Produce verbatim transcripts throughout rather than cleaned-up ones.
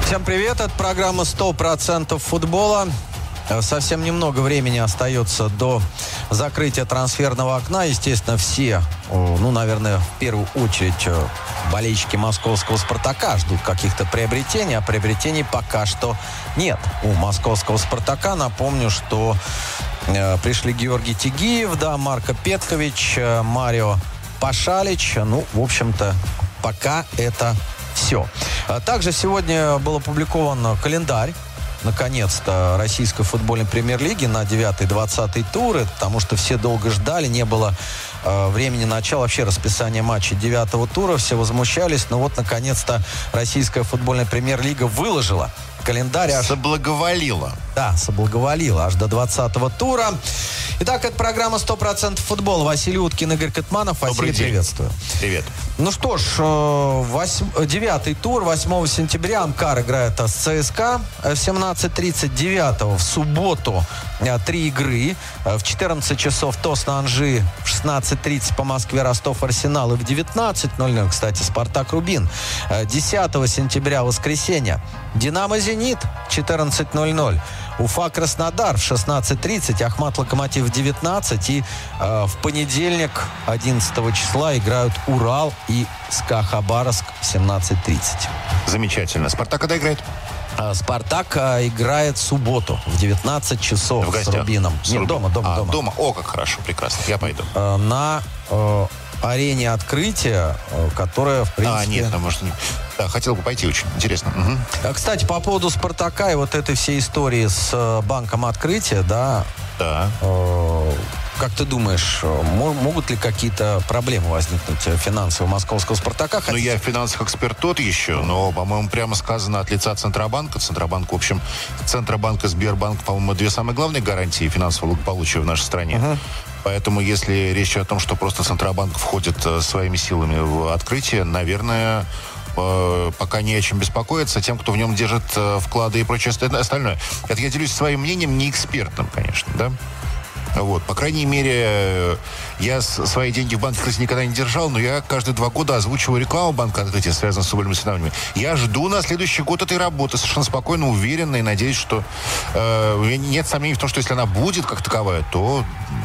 Всем привет, это программа сто процентов футбола. Совсем немного времени остается до закрытия трансферного окна. Естественно, все, ну, наверное, в первую очередь болельщики московского «Спартака» ждут каких-то приобретений, а приобретений пока что нет у московского «Спартака». Напомню, что э, пришли Георгий Тигиев, да, Марко Петкович, э, Марио Пашалич. Ну, в общем-то, пока это все. Также сегодня был опубликован календарь, наконец-то, российской футбольной премьер-лиги на девятый-двадцатый туры, потому что все долго ждали, не было э, времени начала вообще расписания матчей девятого тура, все возмущались, но вот, наконец-то, российская футбольная премьер-лига выложила календарь. Аж... Соблаговолила. Да, соблаговолила аж до двадцатого тура. Итак, это программа сто процентов футбола. Василий Уткин, Игорь Кытманов. Василий, приветствую. Привет. Ну что ж, девятый тур, восьмого сентября Амкар играет с ЦСКА в семнадцать тридцать. девятого в субботу три игры. В четырнадцать часов Тосно-Анжи, в шестнадцать тридцать по Москве Ростов-Арсенал и в девятнадцать ноль ноль, кстати, Спартак-Рубин. десятого сентября, воскресенье, Динамо-Зенит, четырнадцать ноль ноль. Уфа-Краснодар в шестнадцать тридцать, Ахмат-Локомотив в девятнадцать. И э, в понедельник, одиннадцатого числа, играют Урал и СКА Хабаровск в семнадцать тридцать. Замечательно. Спартак когда играет? А, Спартак а, играет в субботу в девятнадцать часов в с Рубином. С Нет, Рубин. дома, дома, а, дома. дома. О, как хорошо, прекрасно. Я пойду. А, на э, арене открытия, которая, в принципе... А, нет, ну, может... Да, хотел бы пойти, очень интересно. Угу. Кстати, по поводу «Спартака» и вот этой всей истории с э, банком открытия, да... Да. Э, как ты думаешь, могут ли какие-то проблемы возникнуть финансовые московского «Спартака»? Ну, я финансовый эксперт тот еще, но, по-моему, прямо сказано от лица Центробанка. Центробанк, в общем, Центробанк и Сбербанк, по-моему, две самые главные гарантии финансового благополучия в нашей стране. Uh-huh. Поэтому, если речь о том, что просто Центробанк входит своими силами в открытие, наверное... пока не о чем беспокоиться, тем, кто в нем держит вклады и прочее остальное. Это я делюсь своим мнением, не экспертным, конечно, да? Вот, по крайней мере, я свои деньги в банке, кстати, никогда не держал, но я каждые два года озвучиваю рекламу банка открытия, связанную с футбольными соревнованиями. Я жду на следующий год этой работы, совершенно спокойно, уверенно, и надеюсь, что э, нет сомнений в том, что если она будет как таковая, то...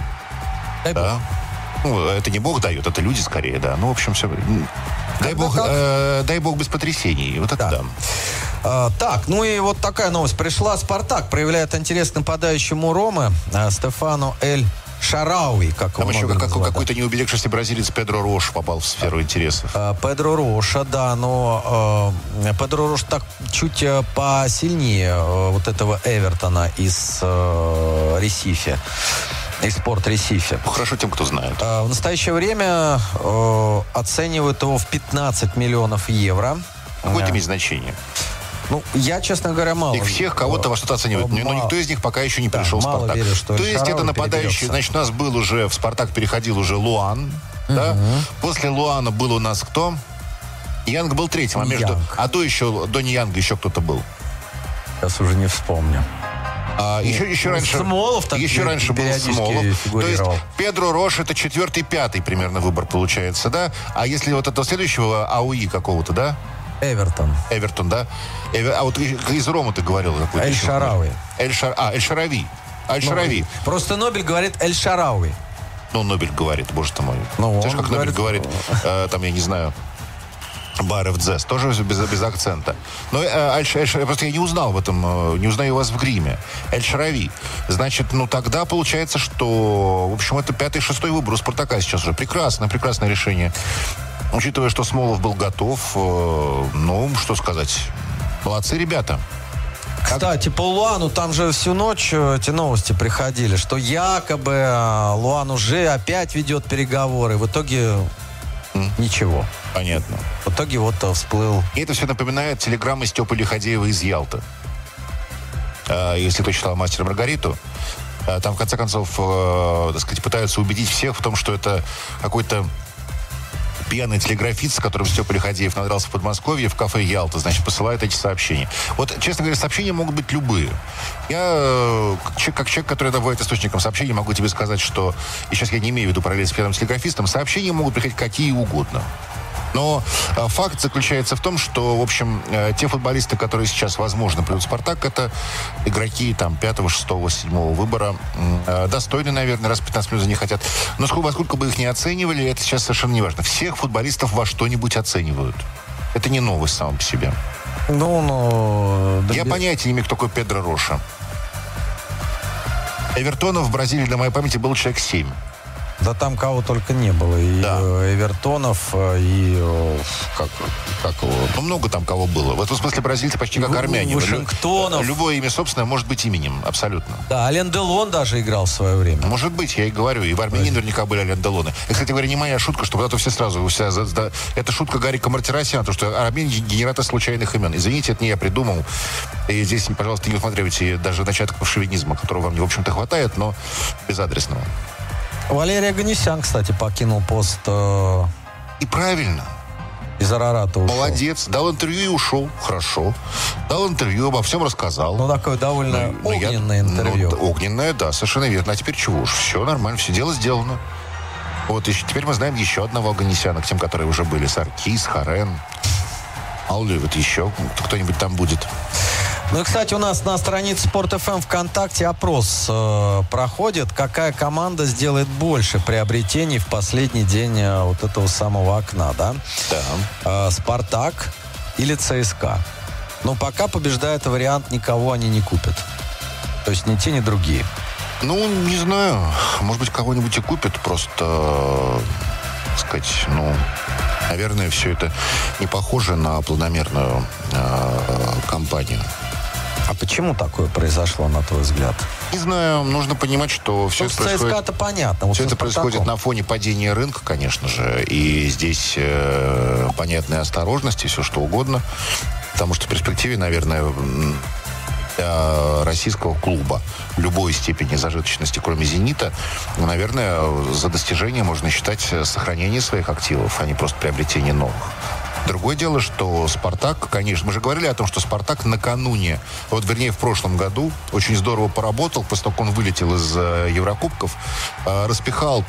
Дай да. Ну, это не Бог дает, это люди скорее, да. Ну, в общем, все... Дай бог, э, дай бог без потрясений. Вот это да. да. А, так, ну и вот такая новость пришла. «Спартак» проявляет интерес к нападающему Ромы а, Стефану Эль Шарауи, как Там его еще много как, называют. какой-то неубедившийся бразилец Педро Рош попал в сферу интересов. А, Педро Роша, да, но э, Педро Рош так чуть э, посильнее э, вот этого Эвертона из э, Ресифи. И «Спорт Ресифи». Хорошо тем, кто знает. В настоящее время э, оценивают его в пятнадцать миллионов евро. Какое это имеет значение? Ну, я, честно говоря, мало. Их всех кого-то во что-то оценивают. Мало. Но никто из них пока еще не да, пришел в «Спартак». Верю, что То есть это нападающий. Значит, у нас был уже, в «Спартак» переходил уже Луан. Uh-huh. Да? После Луана был у нас кто? Янг был третьим. А, между... а до еще, до Янга еще кто-то был. Сейчас уже не вспомню. А, еще, еще ну, раньше, Смолов так еще раньше был Смолов. То есть Педро Рош это четвертый, пятый примерно выбор получается, да? А если вот этого следующего АУИ какого-то, да? Эвертон. Эвертон, да? Эвер... А вот из Ромы ты говорил какой-то. Эль Шарауи. Эль Шар... А, Эль Шарави. Эль Шарави. Ну, просто Нобель говорит Эль Шарауи. Ну, Нобель говорит, боже ты мой. Ну, знаешь, как говорит... Нобель говорит, э, там, я не знаю... Бар Дзес, тоже без, без акцента. Но э, Эль, Эль, просто я не узнал в этом, э, не узнаю вас в гриме. Эль Шарави. Значит, ну тогда получается, что, в общем, это пятый-шестой выбор у «Спартака» сейчас уже. Прекрасное, прекрасное решение. Учитывая, что Смолов был готов, э, ну, что сказать, молодцы ребята. Кстати, по Луану там же всю ночь эти новости приходили, что якобы Луан уже опять ведет переговоры. В итоге... Ничего. Понятно. В итоге вот всплыл... И это все напоминает телеграммы Степы Лиходеева из Ялты. А, если кто читал «Мастера и Маргариту», а, там, в конце концов, э, так сказать, пытаются убедить всех в том, что это какой-то пьяный телеграфист, с которым Степа Лиходеев надрался в Подмосковье, в кафе «Ялта», значит, посылает эти сообщения. Вот, честно говоря, сообщения могут быть любые. Я, как человек, который добывает источником сообщений, могу тебе сказать, что, и сейчас я не имею в виду параллель с пьяным телеграфистом, сообщения могут приходить какие угодно. Но э, факт заключается в том, что, в общем, э, те футболисты, которые сейчас, возможно, придут в «Спартак», это игроки там пятого, шестого, седьмого выбора. Э, достойны, наверное, раз пятнадцать минут за них хотят. Но сколько, сколько бы их ни оценивали, это сейчас совершенно не важно. Всех футболистов во что-нибудь оценивают. Это не новость сама по себе. Ну, ну... Я понятия не имею, кто такой Педро Роша. Эвертона в Бразилии, на моей памяти, был человек семь. Да там кого только не было. И да. Эвертонов, и... Как, как его? Ну, много там кого было. В этом смысле бразильцы почти как В, армяне. Вашингтонов. Любое имя собственное может быть именем, абсолютно. Да, Ален Делон даже играл в свое время. Может быть, я и говорю. И в Армении Бразилия. Наверняка были Ален Делоны. И, кстати говоря, не моя шутка, что вот это все сразу... Вся, да, это шутка Гарика Мартиросяна, потому что Армения генератор случайных имен. Извините, это не я придумал. И здесь, пожалуйста, не усматривайте даже начатков шовинизма, которого вам, в общем-то, хватает, но безадресного. Валерий Оганесян, кстати, покинул пост... Э... И правильно. Из Арарата ушел. Молодец. Дал интервью и ушел. Хорошо. Дал интервью, обо всем рассказал. Ну, такое довольно ну, огненное я, интервью. Ну, огненное, да, совершенно верно. А теперь чего уж? Все нормально, все дело сделано. Вот, и теперь мы знаем еще одного Оганесяна, к тем, которые уже были. Саркис, Харен. Мало ли, вот еще кто-нибудь там будет. Ну и, кстати, у нас на странице Спорт эф эм ВКонтакте опрос э, проходит. Какая команда сделает больше приобретений в последний день э, вот этого самого окна, да? Да. Э, «Спартак» или «ЦСКА». Но пока побеждает вариант «никого они не купят». То есть ни те, ни другие. Ну, не знаю. Может быть, кого-нибудь и купят. Просто, э, так сказать, ну... Наверное, все это не похоже на планомерную э, кампанию. А почему такое произошло, на твой взгляд? Не знаю, нужно понимать, что все ну, это происходит... ЦСКА-то понятно. Вот все это происходит на фоне падения рынка, конечно же. И здесь э, понятная осторожность и все что угодно. Потому что в перспективе, наверное, для российского клуба любой степени зажиточности, кроме «Зенита», наверное, за достижение можно считать сохранение своих активов, а не просто приобретение новых. Другое дело, что «Спартак», конечно, мы же говорили о том, что «Спартак» накануне, вот вернее в прошлом году, очень здорово поработал, после того, как он вылетел из э, Еврокубков, э, распихал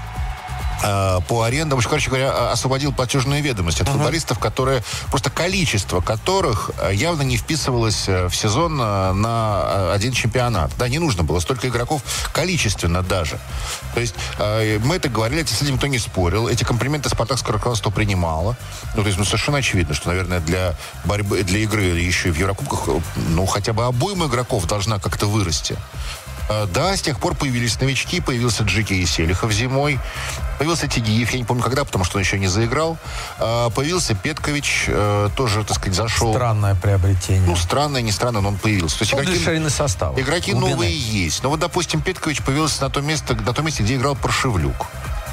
э, по арендам, короче говоря, освободил платежные ведомости от uh-huh. футболистов, которые, просто количество которых явно не вписывалось в сезон на один чемпионат. Да, не нужно было столько игроков, количественно даже. То есть э, мы это говорили, с этим никто не спорил. Эти комплименты спартакское руководство принимало. Ну, то есть, ну, совершенно очевидно, что, наверное, для борьбы, для игры еще и в Еврокубках, ну, хотя бы обойма игроков должна как-то вырасти. Э, да, с тех пор появились новички, появился Джики и Селихов зимой, появился Тигиев, я не помню когда, потому что он еще не заиграл. Э, появился Петкович, э, тоже, так сказать, зашел. Странное приобретение. Ну, странное, не странное, но он появился. То есть, игроки, ширины состава. Игроки глубины. Новые есть. Но вот, допустим, Петкович появился на том месте, на том месте, где играл Паршевлюк.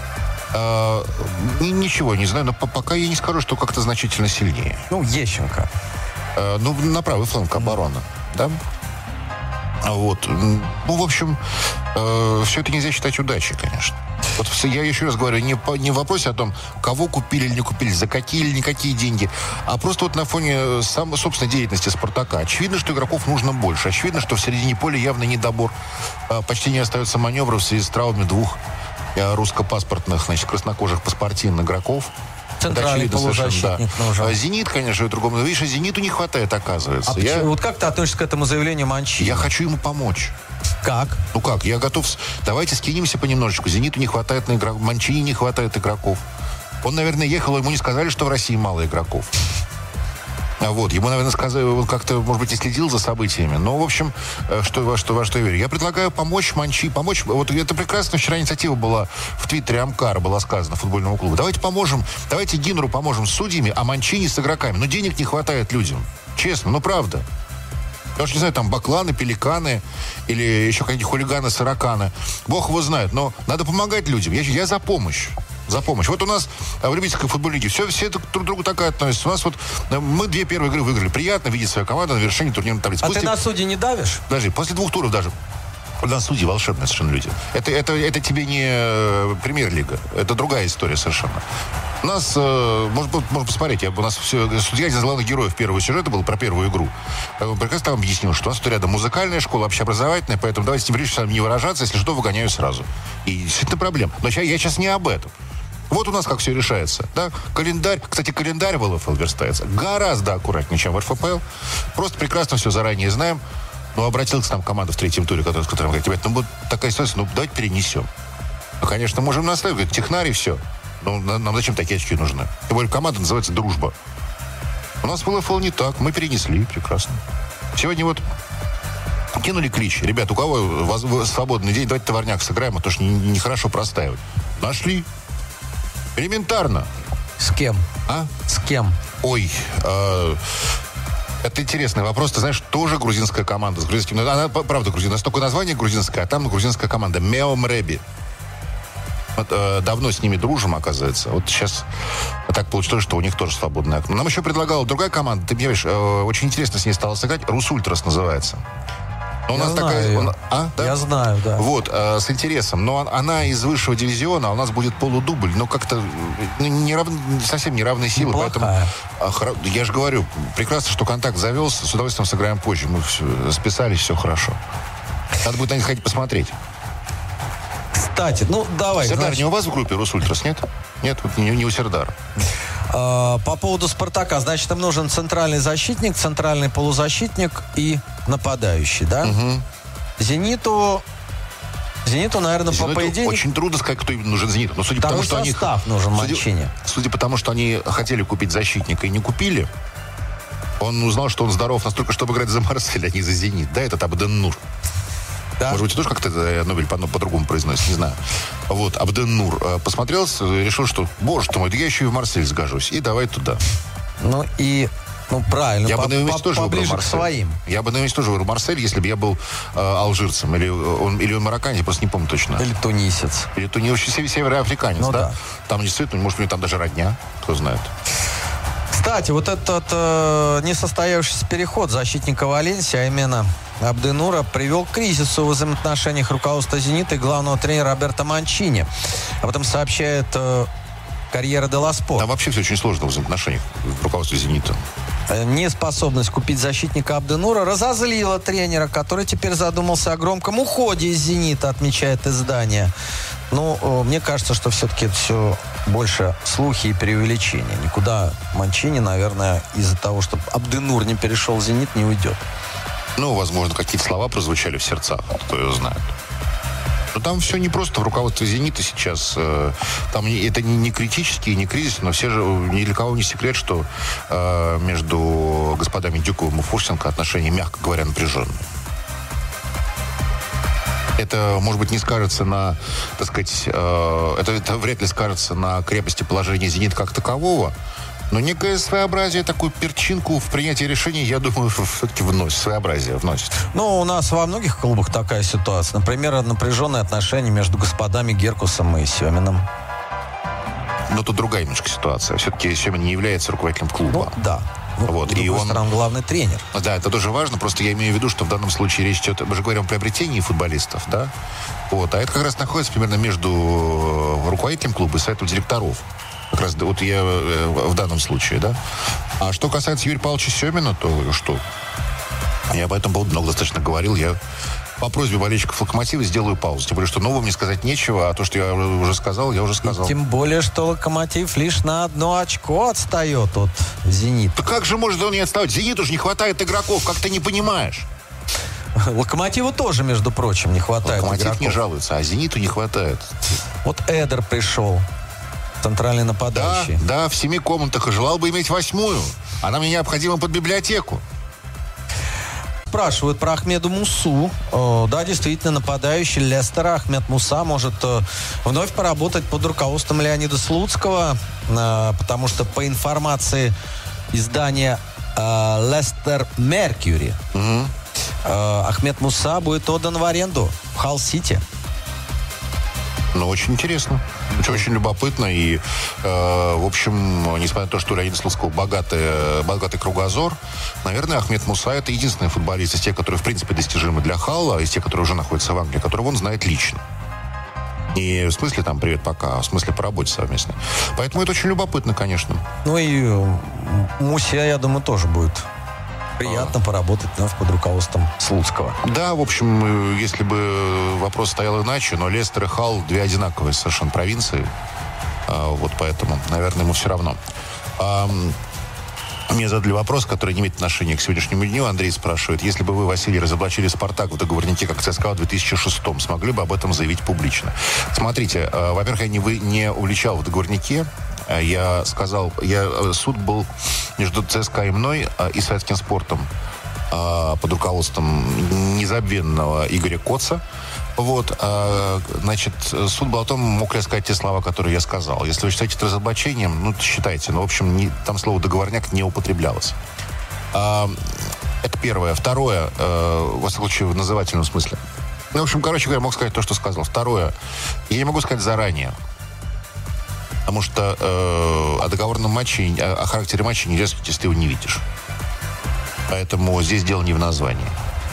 Э, ничего не знаю, но пока я не скажу, что как-то значительно сильнее. Ну, Ещенко. Э, ну, на правый фланг обороны, да? Вот. Ну, в общем, э, все это нельзя считать удачей, конечно. Вот я еще раз говорю, не, по, не в вопросе о том, кого купили или не купили, за какие или никакие деньги, а просто вот на фоне сам, собственной деятельности «Спартака». Очевидно, что игроков нужно больше. Очевидно, что в середине поля явно недобор. Э, почти не остается маневров в связи с травмами двух э, русско-паспортных, значит, краснокожих паспортин игроков. Центральный полузащитник да. нужен. «Зенит», конечно, другому. Видишь, «Зениту» не хватает, оказывается. А я... Вот как ты относишься к этому заявлению Манчини? Я хочу ему помочь. Как? Ну как, я готов... Давайте скинемся понемножечку. «Зениту» не хватает на игроков. Манчини не хватает игроков. Он, наверное, ехал, ему не сказали, что в России мало игроков. А вот, ему, наверное, сказали, он как-то, может быть, и следил за событиями. Но, в общем, что, во, что, во что я верю. Я предлагаю помочь Манчи, помочь... Вот это прекрасно, вчера инициатива была в твиттере Амкара, была сказана футбольному клубу. Давайте поможем, давайте Гиннеру поможем с судьями, а Манчини с игроками. Но денег не хватает людям. Честно, ну правда. Я уж не знаю, там бакланы, пеликаны или еще какие-то хулиганы, сороканы. Бог его знает, но надо помогать людям. Я, я за помощь. За помощь. Вот у нас в любительской футбольной лиге все, все друг к другу так и относятся. У нас вот мы две первые игры выиграли. Приятно видеть свою команду на вершине турнирной таблицы. А после... ты на судьи не давишь? Даже после двух туров даже. На судьи волшебные совершенно люди. Это, это, это тебе не премьер-лига. Это другая история совершенно. У нас, э, можно, можно посмотреть, я, у нас все, судья из главных героев первого сюжета был про первую игру. Он прекрасно там объяснил, что у нас тут рядом музыкальная школа, общеобразовательная, поэтому давайте не врежь, не выражаться, если что, выгоняю сразу. И действительно проблема. Но я, я сейчас не об этом. Вот у нас как все решается. Да? Календарь, кстати, календарь в эл эф эл верстается гораздо аккуратнее, чем в эр эф пэ эл. Просто прекрасно все заранее знаем. Ну, обратилась к нам команда в третьем туре, который, с которым говорит, ребят, ну, вот такая ситуация, ну, давайте перенесем. Ну, конечно, можем настаивать, говорит, технари, все. Ну, нам зачем такие очки нужны? Тем более, команда называется «Дружба». У нас в эл эф эл не так, мы перенесли, прекрасно. Сегодня вот кинули клич. Ребят, у кого свободный день, давайте товарняк сыграем, а то что нехорошо простаивать. Нашли. Элементарно. С кем? А? С кем? Ой, э, это интересный вопрос. Ты знаешь, тоже грузинская команда с грузинским... Она, правда, грузинская. У нас только название грузинское, а там грузинская команда. Мео Мреби. Вот, э, давно с ними дружим, оказывается. Вот сейчас так получилось, что у них тоже свободное окно. Нам еще предлагала другая команда. Ты понимаешь, э, очень интересно с ней стало сыграть. Русультрас называется. Но у Я нас знаю такая, ее. он, а, да? Я знаю, да. Вот, э, с интересом. Но она из высшего дивизиона, а у нас будет полудубль. Но как-то ну, не рав... совсем не равной силы. Неплохая. Поэтому, а, я же говорю, прекрасно, что контакт завелся. С удовольствием сыграем позже. Мы все, списались, все хорошо. Надо будет на них ходить посмотреть. Кстати, ну давай. Сердар, значит, не у вас в группе Русультрас, нет? Нет, вот не, не у Сердара. э, по поводу «Спартака», значит, им нужен центральный защитник, центральный полузащитник и нападающий, да? Угу. «Зениту», «Зениту», наверное, по, Зениту по идее... очень трудно сказать, кто им нужен «Зениту». Но судя по Там тому, и что они... состав нужен судя, Манчини. судя по тому, что они хотели купить защитника и не купили, он узнал, что он здоров настолько, чтобы играть за Марсель, а не за «Зенит». Да, этот Абден-Нур. Да. Может быть, тоже как-то Нобель по- по-другому произносит, не знаю. Вот, Абден-Нур посмотрел, решил, что, боже ты мой, да я еще и в Марсель сгожусь. И давай туда. Ну и, ну правильно, я по- бы на его месте по- тоже выбрал поближе к Марсель. своим. Я бы на его месте тоже выбрал Марсель, если бы я был э, алжирцем. Или он, или он марокканец, я просто не помню точно. Или тунисец. Или то не очень североафриканец, Ну, да? да. Там действительно, может, у него там даже родня, кто знает. Кстати, вот этот э, несостоявшийся переход защитника Валенсии, а именно Абденура, привел к кризису в взаимоотношениях руководства «Зенита» и главного тренера Роберто Манчини. Об этом сообщает э, «Карьера де ла Спорт». Там вообще все очень сложно в взаимоотношениях в руководстве «Зенита». Неспособность купить защитника Абденура разозлила тренера, который теперь задумался о громком уходе из «Зенита», отмечает издание. Ну, мне кажется, что все-таки это все больше слухи и преувеличения. Никуда Манчини, наверное, из-за того, что Абденур не перешел в «Зенит», не уйдет. Ну, возможно, какие-то слова прозвучали в сердцах, кто его знает. Но там все не просто в руководстве «Зенита» сейчас. Э, там не, это не, не критический, не кризис, но все же, ни для кого не секрет, что э, между господами Дюковым и Фурсенко отношения, мягко говоря, напряженные. Это, может быть, не скажется на, так сказать, э, это, это вряд ли скажется на крепости положения «Зенита» как такового, но некое своеобразие, такую перчинку в принятии решений, я думаю, все-таки вносит, своеобразие вносит. Ну, у нас во многих клубах такая ситуация. Например, напряженные отношения между господами Геркусом и Семиным. Но тут другая немножко ситуация. Все-таки Семин не является руководителем клуба. Ну, да. Ну, Вот, с другой и он... стороны, главный тренер. Да, это тоже важно. Просто я имею в виду, что в данном случае речь идет, мы же говорим о приобретении футболистов, да? Вот, а это как раз находится примерно между руководителем клуба и советом директоров. Как раз вот я э, в данном случае, да? А что касается Юрия Павловича Семина, то что? Я об этом поводу много достаточно говорил. Я по просьбе болельщиков «Локомотива» сделаю паузу. Тем более, что нового мне сказать нечего, а то, что я уже сказал, я уже сказал. И тем более, что «Локомотив» лишь на одно очко отстает от «Зенита». Да как же может он не отставать? «Зениту» же не хватает игроков, как ты не понимаешь? «Локомотиву» тоже, между прочим, не хватает «Локомотив» игроков. не жалуется, а «Зениту» не хватает. Вот Эдер пришел, центральный нападающий. Да, да, в семи комнатах, и желал бы иметь восьмую. Она мне необходима под библиотеку. Спрашивают про Ахмеда Мусу. Э, да, действительно, нападающий Лестера Ахмед Муса может э, вновь поработать под руководством Леонида Слуцкого, э, потому что по информации издания э, Лестер Меркьюри, Угу. э, Ахмед Муса будет отдан в аренду в Халл-Сити. Ну, очень интересно. Очень, очень любопытно. И, э, в общем, несмотря на то, что у Леонида Слуцкого богатый, богатый кругозор, наверное, Ахмед Муса — это единственный футболист из тех, которые, в принципе, достижимы для Халла, из тех, которые уже находятся в Англии, которого он знает лично. Не в смысле там «привет, пока», а в смысле по работе совместно. Поэтому это очень любопытно, конечно. Ну и э, Мусе, я думаю, тоже будет приятно а. поработать вновь под руководством Слуцкого. Да, в общем, если бы вопрос стоял иначе, но Лестер и Халл — две одинаковые совершенно провинции. Вот поэтому, наверное, ему все равно. Мне задали вопрос, который не имеет отношения к сегодняшнему дню. Андрей спрашивает, если бы вы, Василий, разоблачили «Спартак» в договорнике, как ЦСКА в две тысячи шестом, смогли бы об этом заявить публично? Смотрите, во-первых, я не, вы, не уличал в договорнике. Я сказал, я, суд был между ЦСКА и мной и Советским спортом под руководством незабвенного Игоря Коца. Вот, а, значит, суд был о том, мог ли я сказать те слова, которые я сказал. Если вы считаете это разоблачением, ну, считайте. Но, в общем, не, там слово «договорняк» не употреблялось. А, это первое. Второе, э, во всяком случае, в назывательном смысле. Ну, в общем, короче говоря, мог сказать то, что сказал. Второе, я не могу сказать заранее. Потому что э, о договорном матче, о, о характере матча нельзя сказать, если ты его не видишь. Поэтому здесь дело не в названии.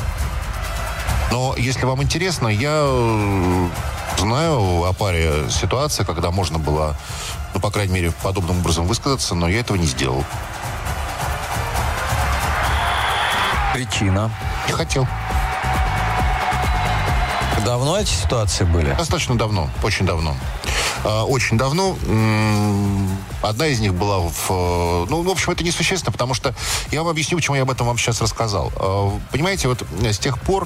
Но если вам интересно, я знаю о паре ситуаций, когда можно было, ну, по крайней мере, подобным образом высказаться, но я этого не сделал. Причина? Не хотел. Давно эти ситуации были? Достаточно давно, очень давно. Очень давно. Одна из них была в... Ну, в общем, это несущественно, потому что я вам объясню, почему я об этом вам сейчас рассказал. Понимаете, вот с тех пор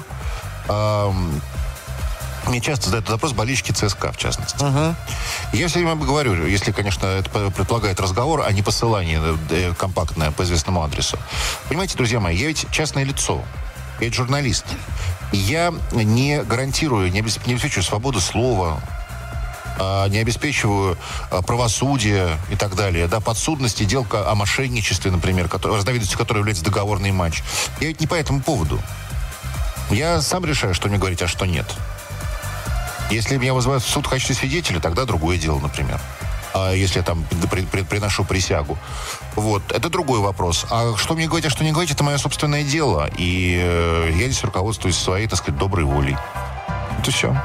мне часто задают вопрос болельщики ЦСКА, в частности. Uh-huh. Я все время говорю, если, конечно, это предполагает разговор, а не посылание компактное по известному адресу. Понимаете, друзья мои, я ведь частное лицо. Я ведь журналист. Я не гарантирую, не обеспечиваю свободу слова, не обеспечиваю правосудие и так далее, да, подсудности, дел о мошенничестве, например, который, разновидностью которой является договорный матч. Я ведь не по этому поводу. Я сам решаю, что мне говорить, а что нет. Если меня вызывают в суд в качестве свидетеля, тогда другое дело, например. А если я там при, при, приношу присягу. Вот, это другой вопрос. А что мне говорить, а что не говорить, это мое собственное дело. И э, я здесь руководствуюсь своей, так сказать, доброй волей. Это все.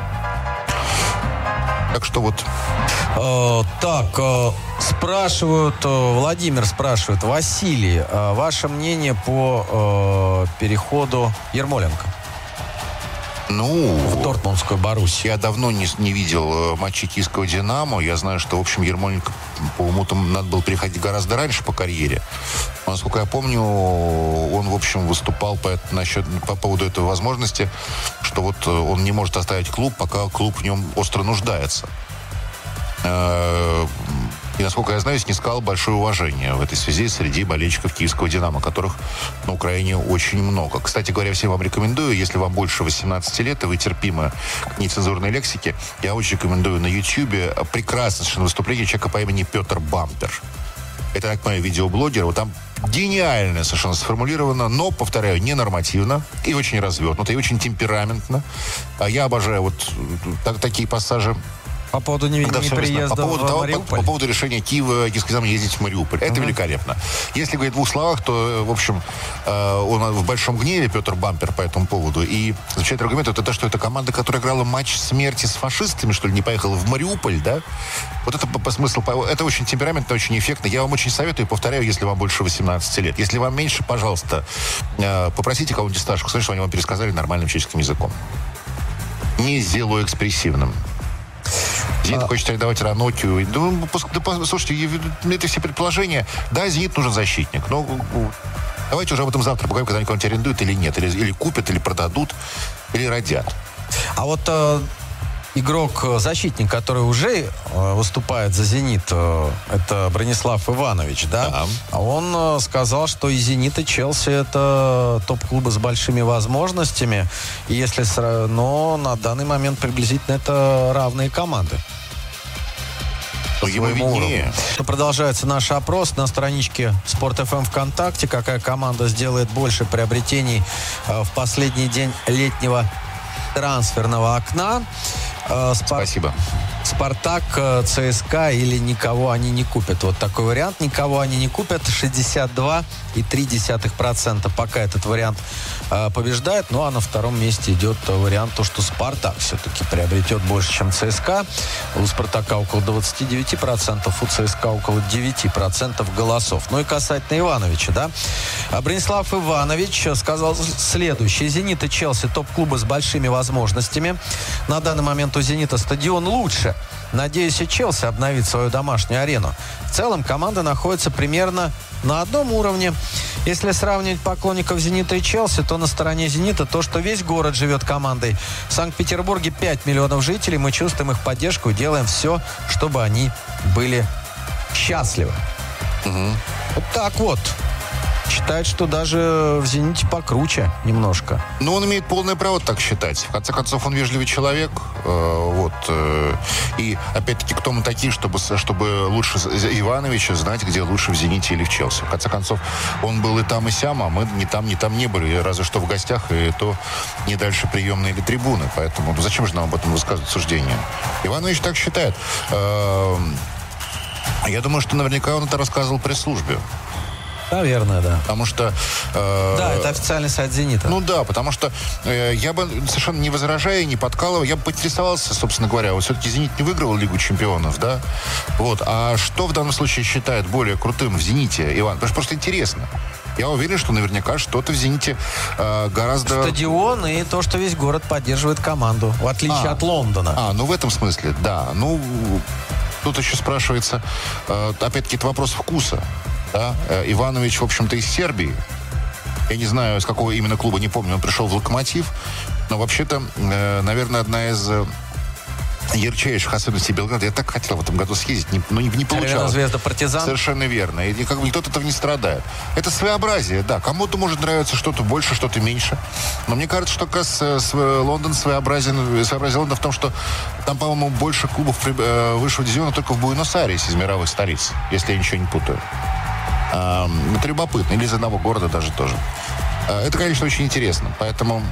Так что вот. Э, так, э, спрашивают, э, Владимир спрашивает, Василий, э, ваше мнение по э, переходу Ермоленко? Ну, в Дортмундскую Боруссию. Я давно не, не видел матчей киевского «Динамо». Я знаю, что, в общем, Ермоленко, по уму, надо было переходить гораздо раньше по карьере. Но, насколько я помню, он, в общем, выступал по, насчет, по поводу этой возможности, что вот он не может оставить клуб, пока клуб в нем остро нуждается. И, насколько я знаю, снискал большое уважение в этой связи среди болельщиков киевского «Динамо», которых на Украине очень много. Кстати говоря, всем вам рекомендую, если вам больше восемнадцати лет, и вы терпимы к нецензурной лексике, я очень рекомендую на Ютьюбе прекрасное совершенно выступление человека по имени Петр Бампер. Это, так понимаю, видеоблогер. Вот там гениально совершенно сформулировано, но, повторяю, ненормативно и очень развернуто, и очень темпераментно. А я обожаю вот так, такие пассажи. По поводу не, не приезда по поводу, в того, Мариуполь? По, по поводу решения Киева, киевского «Динамо» ездить в Мариуполь. Это uh-huh. великолепно. Если говорить в двух словах, то, в общем, э, он в большом гневе, Петр Бампер, по этому поводу. И замечательный аргумент это то, что это команда, которая играла матч смерти с фашистами, что ли, не поехала в Мариуполь, да? Вот это по, по смыслу, это очень темпераментно, очень эффектно. Я вам очень советую, повторяю, если вам больше восемнадцати лет. Если вам меньше, пожалуйста, э, попросите кого-нибудь старшего, сказать, что они вам пересказали нормальным человеческим языком. Не зелоэкспрессивным. «Зенит» а... хочет арендовать Ранокию. Да, да, слушайте, это все предположения. Да, «Зенит» нужен защитник. Но давайте уже об этом завтра поговорим, когда они кого-нибудь арендуют или нет. Или, или купят, или продадут, или родят. А вот э, игрок-защитник, который уже э, выступает за «Зенит», э, это Бронислав Иванович, да? Да. А он э, сказал, что и «Зенит», и «Челси» — это топ-клубы с большими возможностями. И если, но на данный момент приблизительно это равные команды. По своему уровню. Продолжается наш опрос на страничке Спорт эф эм ВКонтакте. Какая команда сделает больше приобретений э, в последний день летнего трансферного окна? Э, Спар... Спасибо. «Спартак», ЦСКА или никого они не купят. Вот такой вариант. Никого они не купят. шестьдесят два и три десятых процента пока этот вариант э, побеждает. Ну, а на втором месте идет вариант, то, что «Спартак» все-таки приобретет больше, чем ЦСКА. У «Спартака» около двадцать девять процентов, у ЦСКА около девять процентов голосов. Ну и касательно Ивановича, да. Бронислав Иванович сказал следующее. «Зенит» и «Челси» топ-клубы с большими возможностями. На данный момент у «Зенита» стадион лучше Надеюсь, и Челси обновит свою домашнюю арену. В целом, команда находится примерно на одном уровне. Если сравнивать поклонников «Зенита» и «Челси», то на стороне «Зенита» то, что весь город живет командой. В Санкт-Петербурге пять миллионов жителей. Мы чувствуем их поддержку и делаем все, чтобы они были счастливы. Угу. Вот так вот. Считает, что даже в «Зените» покруче немножко. Ну, он имеет полное право так считать. В конце концов, он вежливый человек. Э, вот. Э, и, опять-таки, кто мы такие, чтобы, чтобы лучше Ивановича знать, где лучше в «Зените» или в «Челси». В конце концов, он был и там, и сям, а мы ни там, ни там не были. Разве что в гостях, и то не дальше приемной или трибуны. Поэтому ну, зачем же нам об этом высказывать суждение? Иванович так считает. Э, я думаю, что наверняка он это рассказывал пресс-службе. Наверное, да. Потому что... Э, да, это официальный сайт «Зенита». Ну да, потому что э, я бы совершенно не возражая, не подкалывая, я бы поинтересовался, собственно говоря, вот все-таки «Зенит» не выигрывал Лигу чемпионов, да? Вот, а что в данном случае считает более крутым в «Зените», Иван? Потому что просто интересно. Я уверен, что наверняка что-то в «Зените» э, гораздо... Стадион и то, что весь город поддерживает команду, в отличие а, от Лондона. А, ну в этом смысле, да. Ну, тут еще спрашивается, э, опять-таки, это вопрос вкуса. Да? Иванович, в общем-то, из Сербии. Я не знаю, из какого именно клуба, не помню. Он пришел в «Локомотив». Но вообще-то, э, наверное, одна из э, ярчайших особенностей Белграда. Я так хотел в этом году съездить, но не, не получалось. «Звезда», «Партизан». Совершенно верно. И как бы никто от этого не страдает. Это своеобразие, да. Кому-то может нравиться что-то больше, что-то меньше. Но мне кажется, что как раз Лондон своеобразен. Своеобразие Лондона в том, что там, по-моему, больше клубов э, высшего дивизиона только в Буэнос-Айресе из мировых столиц, если я ничего не путаю. Это любопытно. Или из одного города даже тоже. Это, конечно, очень интересно. Поэтому,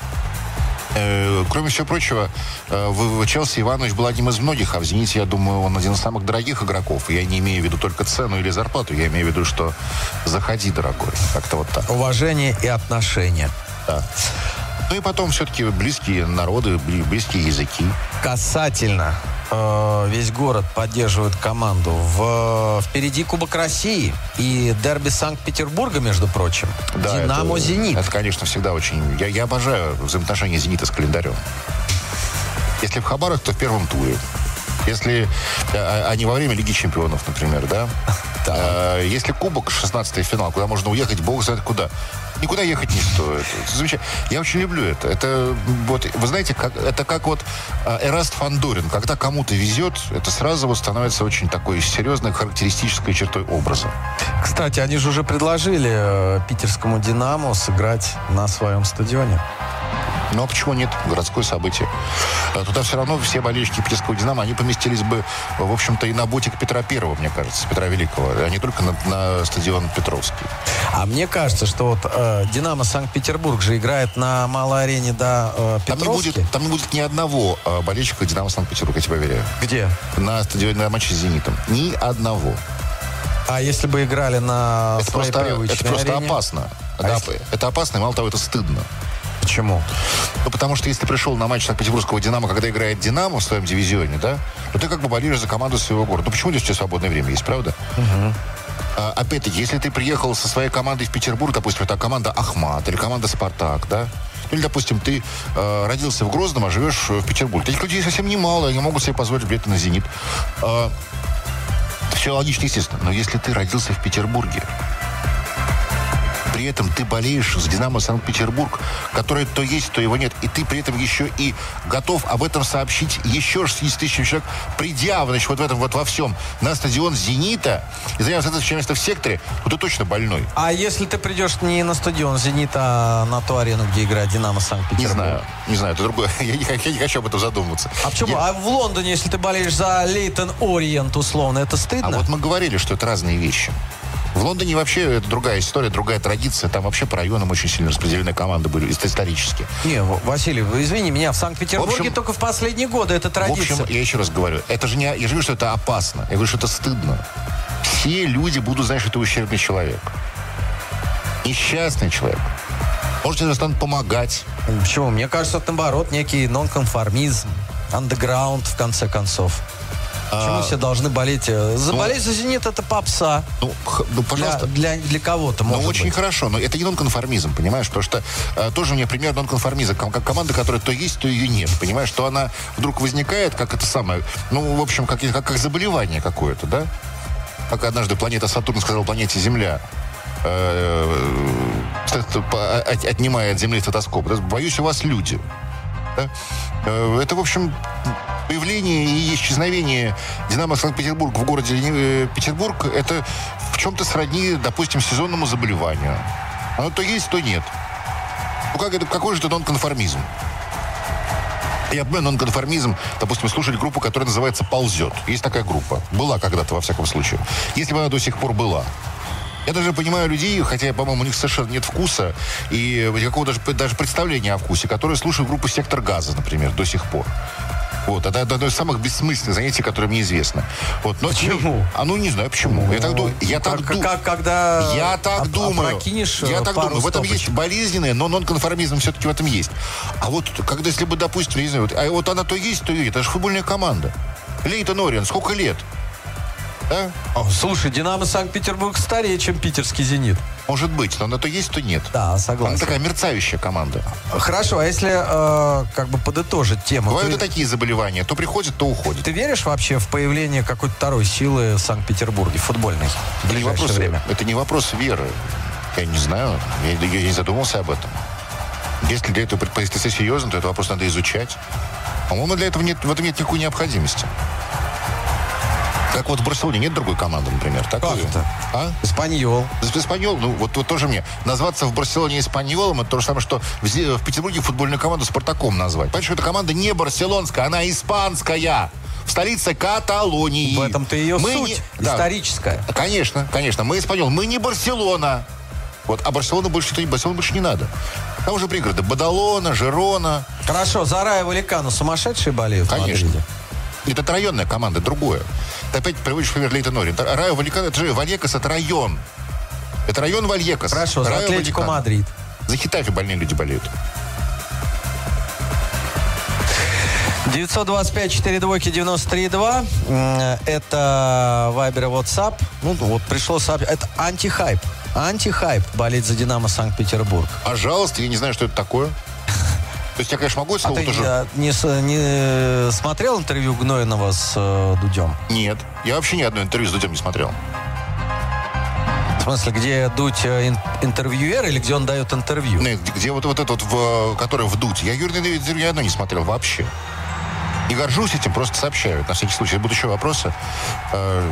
э, кроме всего прочего, э, в, в Челси Иванович был одним из многих, а в «Зените», я думаю, он один из самых дорогих игроков. Я не имею в виду только цену или зарплату. Я имею в виду, что заходи, дорогой. Как-то вот так. Уважение и отношения. Да. Ну и потом все-таки близкие народы, близкие языки. Касательно э, весь город поддерживает команду. В, впереди Кубок России и дерби Санкт-Петербурга, между прочим. Да, «Динамо», это, «Зенит». Это, конечно, всегда очень... Я, я обожаю взаимоотношения «Зенита» с календарем. Если в Хабарах, то в первом туре. Если... А, а не во время Лиги чемпионов, например, да? Да. А, если Кубок, шестнадцатый финал, куда можно уехать, бог знает куда. Никуда ехать не стоит. Замечательно. Я очень люблю это. Это, вот, вы знаете, как, это как вот Эраст Фандорин. Когда кому-то везет, это сразу вот становится очень такой серьезной, характеристической чертой образа. Кстати, они же уже предложили э, питерскому «Динамо» сыграть на своем стадионе. Ну, а почему нет? Городское событие. Туда все равно все болельщики питерского «Динамо», они поместились бы, в общем-то, и на ботик Петра Первого, мне кажется, Петра Великого, а не только на, на стадион Петровский. А мне кажется, что вот э, «Динамо» Санкт-Петербург же играет на малой арене до э, Петровский. Там не, будет, там не будет ни одного э, болельщика «Динамо» Санкт-Петербург, я тебе уверяю. Где? На стадионе, на матче с «Зенитом». Ни одного. А если бы играли на это своей просто, привычной это просто арене? опасно. А да, если... Это опасно, и мало того, это стыдно. Почему? Ну, потому что если пришел на матч Санкт-Петербургского «Динамо», когда играет «Динамо» в своем дивизионе, да, то ты как бы болеешь за команду своего города. Ну, почему здесь у тебя свободное время есть, правда? Угу. А, опять-таки, если ты приехал со своей командой в Петербург, допустим, это команда «Ахмат» или команда «Спартак», да, или, допустим, ты э, родился в Грозном, а живешь в Петербурге. Этих людей совсем немало, они могут себе позволить билеты на «Зенит». Э, все логично, естественно. Но если ты родился в Петербурге, при этом ты болеешь с «Динамо» Санкт-Петербург, который то есть, то его нет, и ты при этом еще и готов об этом сообщить еще шестьдесят тысяч человек, придя, значит, вот в этом вот во всем на стадион «Зенита» и заняв следующее место в секторе, то ты точно больной. А если ты придешь не на стадион «Зенита», а на ту арену, где играет «Динамо» Санкт-Петербург? Не знаю, не знаю, это другое. Я не, я не хочу об этом задумываться. А почему? Я... А в Лондоне, если ты болеешь за Лейтон Ориент, условно, это стыдно? А вот мы говорили, что это разные вещи. В Лондоне вообще это другая история, другая традиция. Там вообще по районам очень сильно распределенные команды были исторически. Не, Василий, вы извини меня, в Санкт-Петербурге в общем, только в последние годы это традиция. В общем, я еще раз говорю, это же не... Я же говорю, что это опасно. Я говорю, что это стыдно. Все люди будут знать, что это ущербный человек. Несчастный человек. Может, тебе станут помогать. Почему? Мне кажется, это, наоборот, некий нонконформизм, андеграунд, в конце концов. Почему А, все должны болеть? Заболеть за «Зенит» — это попса. Ну, х- ну, пожалуйста. Для, для, для кого-то, Ну, может очень быть. хорошо, но это не нонконформизм, понимаешь? Потому что э, тоже у меня пример нонконформизма. Ком- как команда, которая то есть, то ее нет. Понимаешь, что она вдруг возникает, как это самое, ну, в общем, как, как, как заболевание какое-то, да? Как однажды планета Сатурн сказала планете Земля, э, э, от- отнимая от Земли стетоскоп. Боюсь, у вас люди. Да? Э, Это, в общем, появление и исчезновение «Динамо» Санкт-Петербург в городе э, Петербург, это в чем-то сродни, допустим, сезонному заболеванию. Оно то есть, то нет. Ну, как это, какой же это нонконформизм? Я понимаю, нонконформизм, допустим, слушать группу, которая называется «Ползет». Есть такая группа. Была когда-то, во всяком случае. Если бы она до сих пор была. Я даже понимаю людей, хотя, по-моему, у них совершенно нет вкуса и никакого даже, даже представления о вкусе, которые слушают группу «Сектор газа», например, до сих пор. Вот, это одно из самых бессмысленных занятий, которые мне известно. Вот, но, Почему? А ну не знаю почему. Я так, ду- я Как, так, ду- как, когда я так оп- думаю. опрокинешь, Я э, так пару думаю. В этом есть стопочек. болезненное, но нонконформизм все-таки в этом есть. А вот когда, если бы, допустим, не знаю, вот, а вот она то есть, то есть. Это же футбольная команда. Лейтон Орион, сколько лет? Да? О, слушай, «Динамо» Санкт-Петербург старее, чем питерский «Зенит». Может быть, но она то есть, то нет. Да, Она согласен. такая мерцающая команда. Хорошо, а если э, как бы подытожить тему, Бывают и ты, такие заболевания. То приходит, то уходит. ты веришь вообще в появление какой-то второй силы в Санкт-Петербурге, футбольной, в Это не, ближайшее вопрос, время? это не вопрос веры. Я не знаю. Я, я не задумался об этом. Если для этого, если ты серьезно, то этот вопрос надо изучать. По-моему, для этого нет, в этом нет никакой необходимости. Как вот в Барселоне нет другой команды, например. Как Такой. это? А? Испаньол. Испаньол, ну вот, вот тоже мне. Назваться в Барселоне Испаньолом, это то же самое, что в, Зе- в Петербурге футбольную команду Спартаком назвать. Понимаешь, что эта команда не барселонская, она испанская. В столице Каталонии. В этом-то ее Мы суть не- да. историческая. Конечно, конечно. Мы Испаньол, мы не Барселона. Вот, а Барселона больше, Барселона больше не надо. Там уже пригороды. Бадалона, Жирона. Хорошо, за Райо Валлекано сумасшедшие болеют в Конечно. Мадриде? Это, это районная команда, другое. Ты опять приводишь пример Лейтон Орион. Райо Валлекано, это же Вальекас, это район. Это район Вальекас. Хорошо, за Райо Атлетико Вальекано. Мадрид. За Хетафе больные люди болеют. девятьсот двадцать пять сорок два девяносто три два. М, Это Вайбер и WhatsApp. Ну, вот пришло сообщение. Это антихайп. Антихайп болеть за «Динамо» Санкт-Петербург. Пожалуйста, я не знаю, что это такое. То есть я, конечно, могу это А слово ты тоже... э, не, с- не смотрел интервью Гнойного с э, Дудем? Нет. Я вообще ни одно интервью с Дудем не смотрел. В смысле, где Дудь э, ин- интервьюер или где он дает интервью? Нет, где, где вот, вот это вот, в, которое вдуть. Я Юрий интервью ни одно не смотрел вообще. Не горжусь этим, просто сообщаю. На всякий случай. Если будут еще вопросы. Э,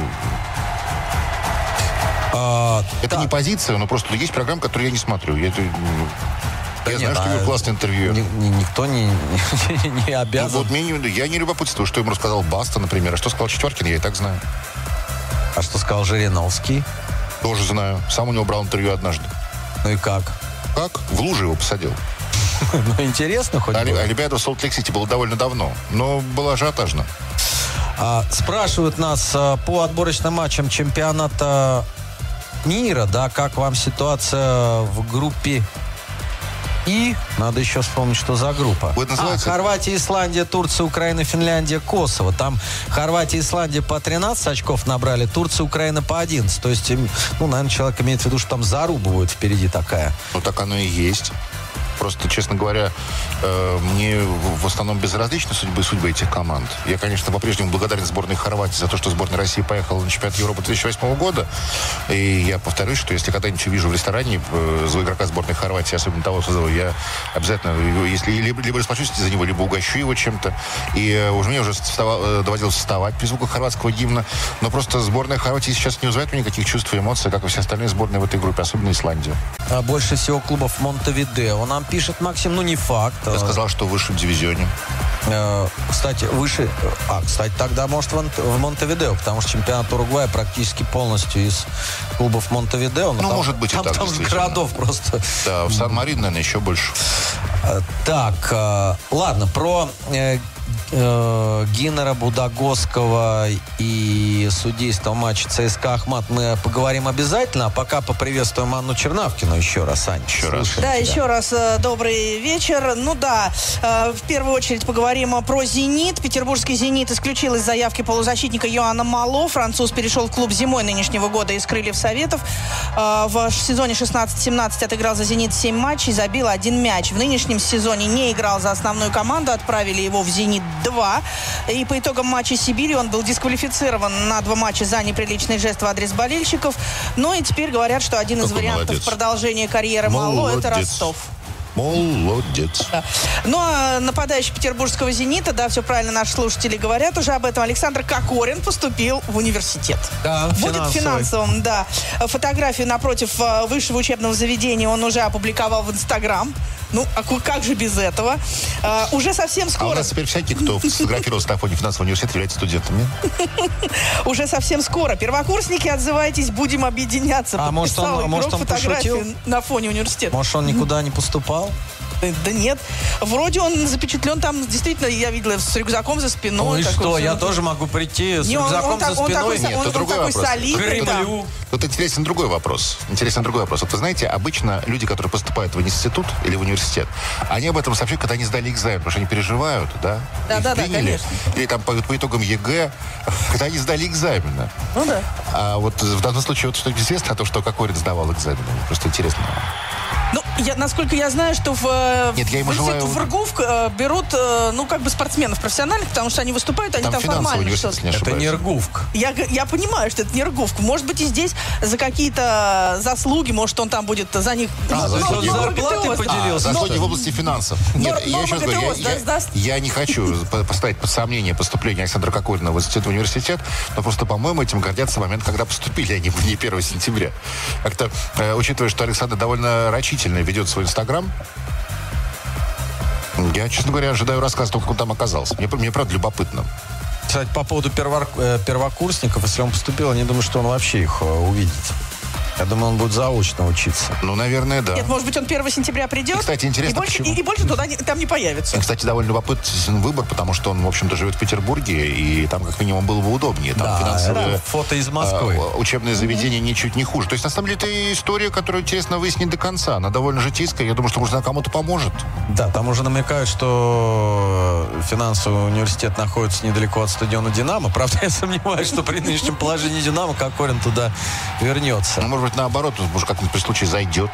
А, это так, не позиция, но просто есть программа, которую я не смотрю. Я, это, м, да я нет, знаю, что а Юр классный интервью. ни- ни- никто не, не, не Ну, обязан. вот мне не- я не любопытствую, что ему рассказал Баста, например. А что сказал Четверкин, я и так знаю. А что сказал Жириновский? Тоже знаю. Сам у него брал интервью однажды. Ну и как? Как? В луже его посадил. Ну, интересно хоть А было. Олимпиада в Солт-Лейк-Сити было довольно давно. Но было ажиотажно. А, спрашивают нас а, по отборочным матчам чемпионата мира, да, как вам ситуация в группе И? Надо еще вспомнить, что за группа. Вот называется- А, Хорватия, Исландия, Турция, Украина, Финляндия, Косово. Там Хорватия и Исландия по тринадцать очков набрали, Турция, Украина по одиннадцать. То есть, им, ну, наверное, человек имеет в виду, что там заруба будет впереди такая. Ну, так оно и есть. Просто, честно говоря, э, мне в в основном безразличны судьбы, судьбы этих команд. Я, конечно, по-прежнему благодарен сборной Хорватии за то, что сборная России поехала на чемпионат Европы две тысячи восьмого года. И я повторюсь, что если когда-нибудь увижу в ресторане э, за игрока сборной Хорватии, особенно того созыва, я обязательно, его, если либо, либо расплачусь за него, либо угощу его чем-то. И э, уже мне уже встава- э, доводилось вставать при звуках хорватского гимна. Но просто сборная Хорватии сейчас не вызывает у меня никаких чувств и эмоций, как и все остальные сборные в этой группе, особенно Исландия. А больше всего клубов Монтевидео. Нам пишет Максим, ну не факт. Я сказал, что в высшем дивизионе. Э, Кстати, выше... А, кстати, тогда, может, в, Ан- в Монтевидео, потому что чемпионат Уругвая практически полностью из клубов Монтевидео. но Ну, там- может быть, и там, так, там же действительно. городов просто. Да, в Сан-Марино, наверное, еще больше. Э, Так, э, ладно, про э, э, Гиннера, Будагосского и судейства матча ЦСКА Ахмат мы поговорим обязательно, а пока поприветствуем Анну Чернавкину еще раз, Ань. Еще раз. Да, еще раз э, добрый вечер. Ну да, э, в первую очередь поговорим про «Зенит». Петербургский «Зенит» исключил из заявки полузащитника Йоанна Мало. Француз перешел в клуб зимой нынешнего года из «Крыльев Советов». Э, в сезоне шестнадцать семнадцать отыграл за «Зенит» семь матчей, забил один мяч. В нынешнем сезоне не играл за основную команду, отправили его в «Зенит-два». И по итогам матча Сибири он был дисквалифицирован на два матча за неприличный жест в адрес болельщиков. Ну и теперь говорят, что один из Какой вариантов молодец. продолжения карьеры Мало – это Ростов. Молодец. Да. Ну, а нападающий петербургского «Зенита», да, все правильно наши слушатели говорят уже об этом, Александр Кокорин поступил в университет. Да, Будет финансовый. финансовым, да. Фотографию напротив э, высшего учебного заведения он уже опубликовал в Инстаграм. Ну, а ку- как же без этого? Э, уже совсем А у скоро... нас теперь всякий, кто сфотографировался на фоне финансового университета, является студентами. Уже совсем скоро. Первокурсники, отзывайтесь, будем объединяться. А может, он- Подписал игрок может, он фотографию пошутил? на фоне университета. Может, он никуда не поступал? Да, да нет. Вроде он запечатлен там, действительно, я видела, с рюкзаком за спиной. Ну и такой что, я абсолютно- тоже могу прийти с Не, он- он рюкзаком так- за он спиной? такой, Нет, он- это он другой такой вопрос. солидный там. Кремлю. Тут интересен другой вопрос. Интересен другой вопрос. Вот вы знаете, обычно люди, которые поступают в институт или в университет, они об этом сообщают, когда они сдали экзамен, потому что они переживают, да? Да, Их да, да, приняли. конечно. Или там по, по итогам ЕГЭ, когда они сдали экзамены. Ну да. А вот в данном случае вот что-то известно о том, что Кокорин сдавал экзамены. Просто интересно. Ну, я, насколько я знаю, что в, э, Нет, я ему в институт желаю- в РГУФ э, берут, э, ну, как бы спортсменов профессиональных, потому что они выступают, они Там там, финансовый формально университет, что-то. если не Это не ошибаюсь. РГУФК. Я, г- я понимаю, что это не РГУФ. Может быть, и здесь за какие-то заслуги, может, он там будет за них... А, ну, за ну, что, ну, зарплаты Норбит и Ост. поделился? А, Но- заслуги в области финансов. Нет, я Норбит еще раз и говорю, Ост, я, да, я- сдаст? я не хочу по- поставить под сомнение поступление Александра Кокорина в институт, в университет, но просто, по-моему, этим гордятся в момент, когда поступили, а не, не первого сентября. Как-то, э, учитывая, что Александр довольно рачительно ведет свой Инстаграм, я, честно говоря, ожидаю рассказа, как он там оказался. Мне, мне правда любопытно. Кстати, по поводу первор- э, первокурсников, если он поступил, я не думаю, что он вообще их э, увидит. Я думаю, он будет заочно учиться. Ну, наверное, да. Нет, может быть, он первого сентября придет, И, кстати, интересно, и больше, почему? и, и больше туда не- там не появится. И, кстати, довольно любопытный выбор, потому что он, в общем-то, живет в Петербурге, и там, как минимум, было бы удобнее. Там Да, финансовые это фото из Москвы. а, учебные заведения ничуть не хуже. То есть, на самом деле, это история, которую интересно выяснить до конца. Она довольно житейская. Я думаю, что, может, она кому-то поможет. Да, там уже намекают, что финансовый университет находится недалеко от стадиона «Динамо». Правда, я сомневаюсь, что при нынешнем положении «Динамо» Кокорин туда вернется. Ну, может быть, наоборот, может, как-нибудь при случае зайдет.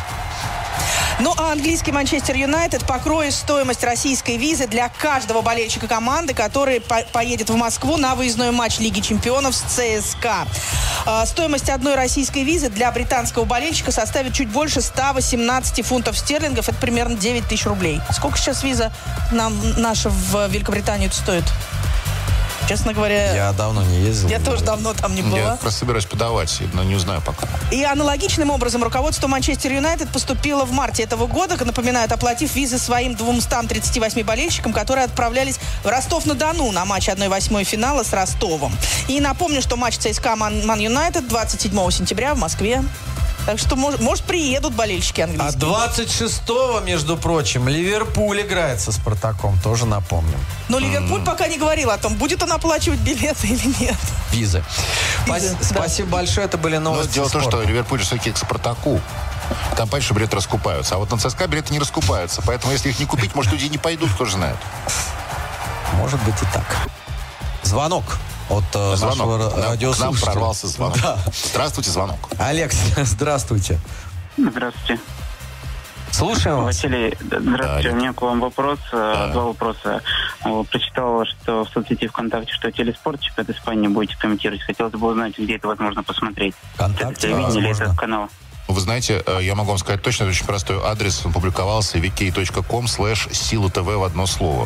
Ну, а английский Манчестер Юнайтед покроет стоимость российской визы для каждого болельщика команды, который по- поедет в Москву на выездной матч Лиги чемпионов с ЦСКА. А, стоимость одной российской визы для британского болельщика составит чуть больше ста восемнадцати фунтов стерлингов. Это примерно девять тысяч рублей. Сколько сейчас виза нам наша в Великобританию стоит? Честно говоря, я, Я давно не ездил. тоже давно там не была. Я просто собираюсь подавать, но не знаю пока. И аналогичным образом руководство Манчестер Юнайтед поступило в марте этого года, напоминают, оплатив визы своим двумстам тридцати восьми болельщикам, которые отправлялись в Ростов-на-Дону на матч одной восьмой финала с Ростовом. И напомню, что матч ЦСКА Ман, Ман Юнайтед двадцать седьмого сентября в Москве. Так что, может, может приедут болельщики А английские. двадцать шестого, между прочим, Ливерпуль играет со «Спартаком», тоже напомним. Но Ливерпуль пока не говорил о том, будет он оплачивать билеты или нет. Визы. Спа- Визы, да. Спасибо большое, это были Но новости дело в том, спорта. что Ливерпуль все-таки к «Спартаку». Там, понятно, что билеты раскупаются. А вот на ЦСКА билеты не раскупаются. Поэтому, если их не купить, может, люди и не пойдут, кто же знает. Может быть и так. Звонок от э, Звонок. нашего Нам- к нам радиослушателя. прорвался звонок. Да. Здравствуйте, звонок. Алекс, здравствуйте. Здравствуйте. Слушаем вас. Василий, здравствуйте. Да. У меня к вам вопрос. э, Да. Два вопроса. Э, Прочитал, что в соцсети ВКонтакте, что Телеспорт, чемпионат Испании будете комментировать. Хотелось бы узнать, где это возможно посмотреть. ВКонтакте, Это телевидение или возможно. этот канал? Вы знаете, э, я могу вам сказать точно, это очень простой адрес. Он публиковался vk.com слэш сила тв в одно слово.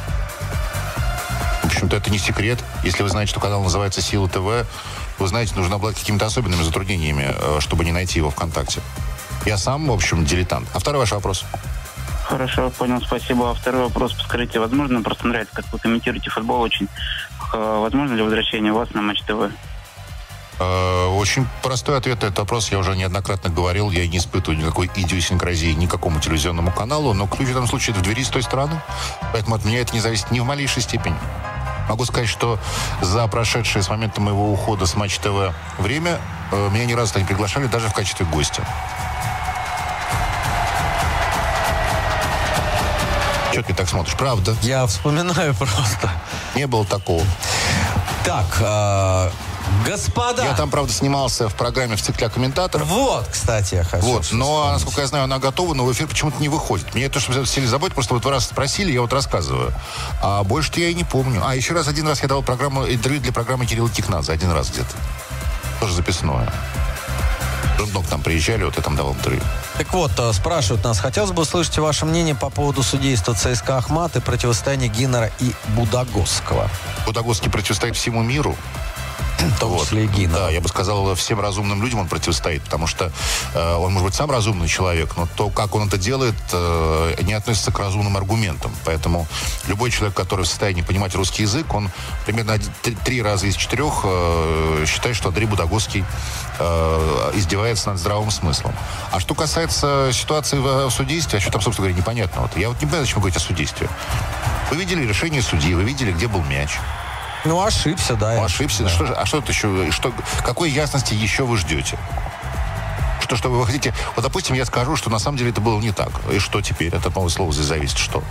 В общем-то, это не секрет. Если вы знаете, что канал называется «Сила ТВ», вы знаете, нужно обладать какими-то особенными затруднениями, э, чтобы не найти его ВКонтакте. Я сам, в общем, дилетант. А второй ваш вопрос? Хорошо, понял, спасибо. А второй вопрос, подскажите, возможно, мне просто нравится, как вы комментируете футбол очень. Э, Возможно ли возвращение вас на Матч ТВ? Очень простой ответ на этот вопрос. Я уже неоднократно говорил, я не испытываю никакой идиосинкразии никакому телевизионному каналу, но ключ в этом случае в двери с той стороны. Поэтому от меня это не зависит ни в малейшей степени. Могу сказать, что за прошедшее с момента моего ухода с Матч ТВ время меня ни разу не приглашали даже в качестве гостя. Что ты так смотришь? Правда? Я вспоминаю просто. Не было такого. Так, э, господа. Я там, правда, снимался в программе в цикле комментаторов. Вот, кстати, я хочу. Вот, но, вспомнить. насколько я знаю, она готова, но в эфир почему-то не выходит. Мне это, что сильно заботит, просто вот вы раз спросили, я вот рассказываю. А больше-то я и не помню. А еще раз, один раз я давал программу, интервью для программы Кирилла Кикнадзе. Один раз где-то. Тоже записное. Журнок там приезжали, вот я там давал интервью. Так вот, спрашивают нас, хотелось бы услышать ваше мнение по поводу судейства ЦСКА Ахмат и противостояния Гиннера и Будагосского. Будагосский противостоит всему миру. В том Вот. числе и Гиннер. Да, я бы сказал, всем разумным людям он противостоит, потому что э, он, может быть, сам разумный человек, но то, как он это делает, э, не относится к разумным аргументам. Поэтому любой человек, который в состоянии понимать русский язык, он примерно один, три, три раза из четырех э, считает, что Андрей Будагосский э, издевается над здравым смыслом. А что касается ситуации в, в судействе, а что там, собственно говоря, непонятно. Вот. Я вот не понимаю, зачем говорить о судействе. Вы видели решение судьи, вы видели, где был мяч. Ну, ошибся, да. Ну, ошибся. Да. Что же, а что это еще? Что, какой ясности еще вы ждете? Что, что вы хотите? Вот, допустим, я скажу, что на самом деле это было не так. И что теперь? Это, по-моему, слово здесь зависит. Что?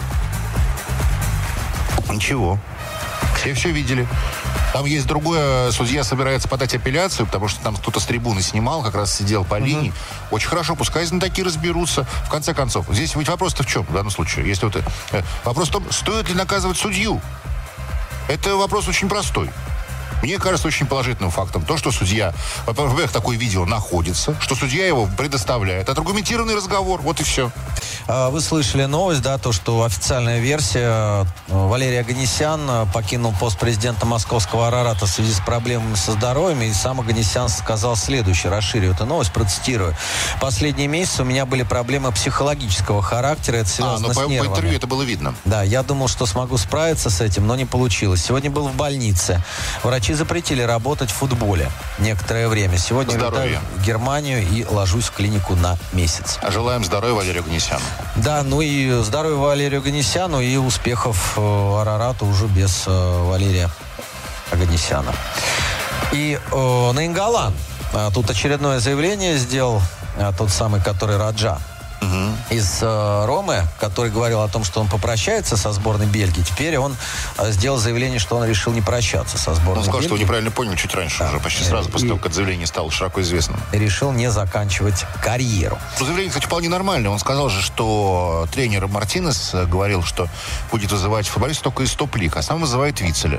Ничего. Все все видели. Там есть другое. Судья собирается подать апелляцию, потому что там кто-то с трибуны снимал, как раз сидел по линии. Uh-huh. Очень хорошо, пускай знатоки разберутся. В конце концов, здесь ведь вопрос-то в чем в данном случае? Если вот, э, вопрос в том, стоит ли наказывать судью? Это вопрос очень простой. Мне кажется очень положительным фактом то, что судья, во-первых, такое видео находится, что судья его предоставляет. Это аргументированный разговор, вот и все. Вы слышали новость, да, то, что официальная версия, Валерий Оганесян покинул пост президента московского Арарата в связи с проблемами со здоровьем, и сам Оганесян сказал следующее, расширю эту новость, процитирую. Последние месяцы у меня были проблемы психологического характера, это связано а, с по, нервами. по интервью это было видно. Да, я думал, что смогу справиться с этим, но не получилось. Сегодня был в больнице. Врачи запретили работать в футболе некоторое время. Сегодня Здоровья. летаю в Германию и ложусь в клинику на месяц. А желаем здоровья Валерию Оганесяну. Да, ну и здоровья Валерию Оганесяну и успехов э, Арарату уже без э, Валерия Оганесяна. И э, Наингалан. Э, тут очередное заявление сделал э, тот самый, который Раджа. Угу. Из э, Ромы, который говорил о том, что он попрощается со сборной Бельгии. Теперь он э, сделал заявление, что он решил не прощаться со сборной Он сказал, Бельгии. что вы неправильно поняли чуть раньше, да. уже почти сразу, после и, того, как это заявление стало широко известным. И решил не заканчивать карьеру. Ну, заявление, кстати, вполне нормальное. Он сказал же, что тренер Мартинес говорил, что будет вызывать футболиста только из топ-лиг, а сам вызывает Вицеля.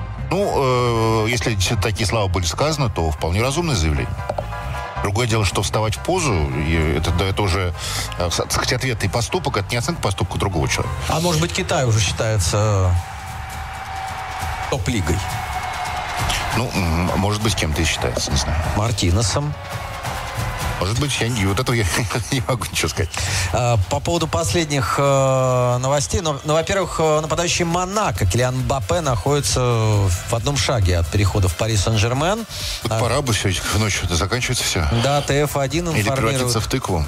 Ну, э, если такие слова были сказаны, то вполне разумное заявление. Другое дело, что вставать в позу, и это, да, это уже, так сказать, ответный поступок, это не оценка поступка другого человека. А может быть, Китай уже считается топ-лигой? Ну, может быть, кем-то и считается, не знаю. Мартинесом. Может быть, я не, вот этого я не могу ничего сказать. По поводу последних э, новостей. Ну, ну, во-первых, нападающий Монако Килиан Мбаппе находится в одном шаге от перехода в Пари Сен-Жермен. Вот а, пора бы все, в ночь это заканчивается все. Да, Тэ Эф один информирует. Или превратиться в тыкву.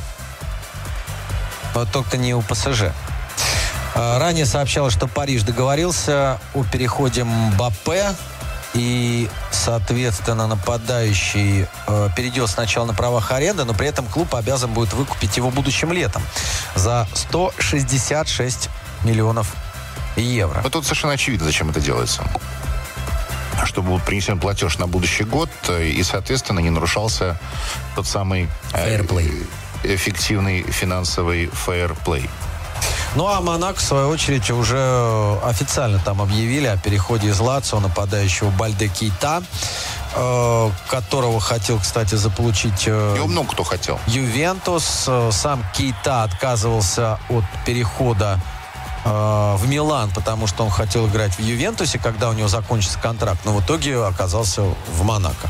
Но только не у Пэ Эс Жэ. Ранее сообщалось, что Париж договорился о переходе Мбаппе. И, соответственно, нападающий э, перейдет сначала на правах аренды, но при этом клуб обязан будет выкупить его будущим летом за сто шестьдесят шесть миллионов евро. Но тут совершенно очевидно, зачем это делается. Чтобы был принесен платеж на будущий год, и, соответственно, не нарушался тот самый э, эффективный финансовый фейерплей. Ну, а Монако, в свою очередь, уже официально там объявили о переходе из Лацио нападающего Бальде Кейта, э, которого хотел, кстати, заполучить... Э, Его много кто хотел. Ювентус. Сам Кейта отказывался от перехода э, в Милан, потому что он хотел играть в Ювентусе, когда у него закончится контракт, но в итоге оказался в Монако.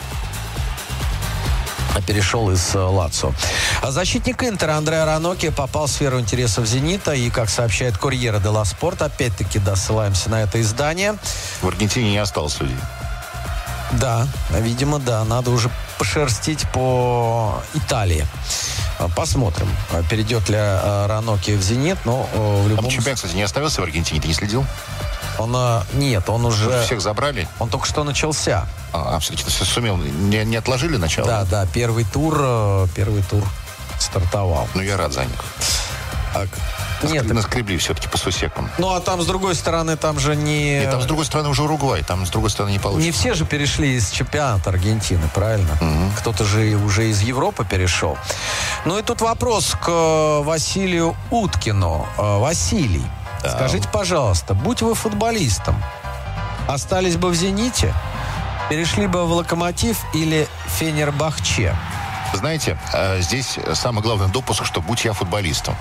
Перешел из Лацио. А защитник Интера Андреа Раноки попал в сферу интересов «Зенита». И, как сообщает Корьеро де ла Спорт, опять-таки, да, ссылаемся на это издание. В Аргентине не осталось людей. Да, видимо, да. Надо уже пошерстить по Италии. Посмотрим, перейдет ли Раноки в «Зенит», но в любом... А чемпион, кстати, не оставился в Аргентине, ты не следил? Он, нет, он уже... Может, всех забрали? Он только что начался. А, а все-таки все сумел. Не, не отложили начало? Да, да, первый тур, первый тур стартовал. Ну, я рад за них. Так. Нет, наскребли все-таки по сусекам. Ну, а там, с другой стороны, там же не... Нет, там, с другой стороны, уже Уругвай. Там, с другой стороны, не получится. Не все же перешли из чемпионата Аргентины, правильно? Угу. Кто-то же уже из Европы перешел. Ну, и тут вопрос к Василию Уткину. Василий, да. Скажите, пожалуйста, будь вы футболистом, остались бы в «Зените», перешли бы в «Локомотив» или «Фенербахче»? Знаете, здесь самый главный допуск, что будь я футболистом.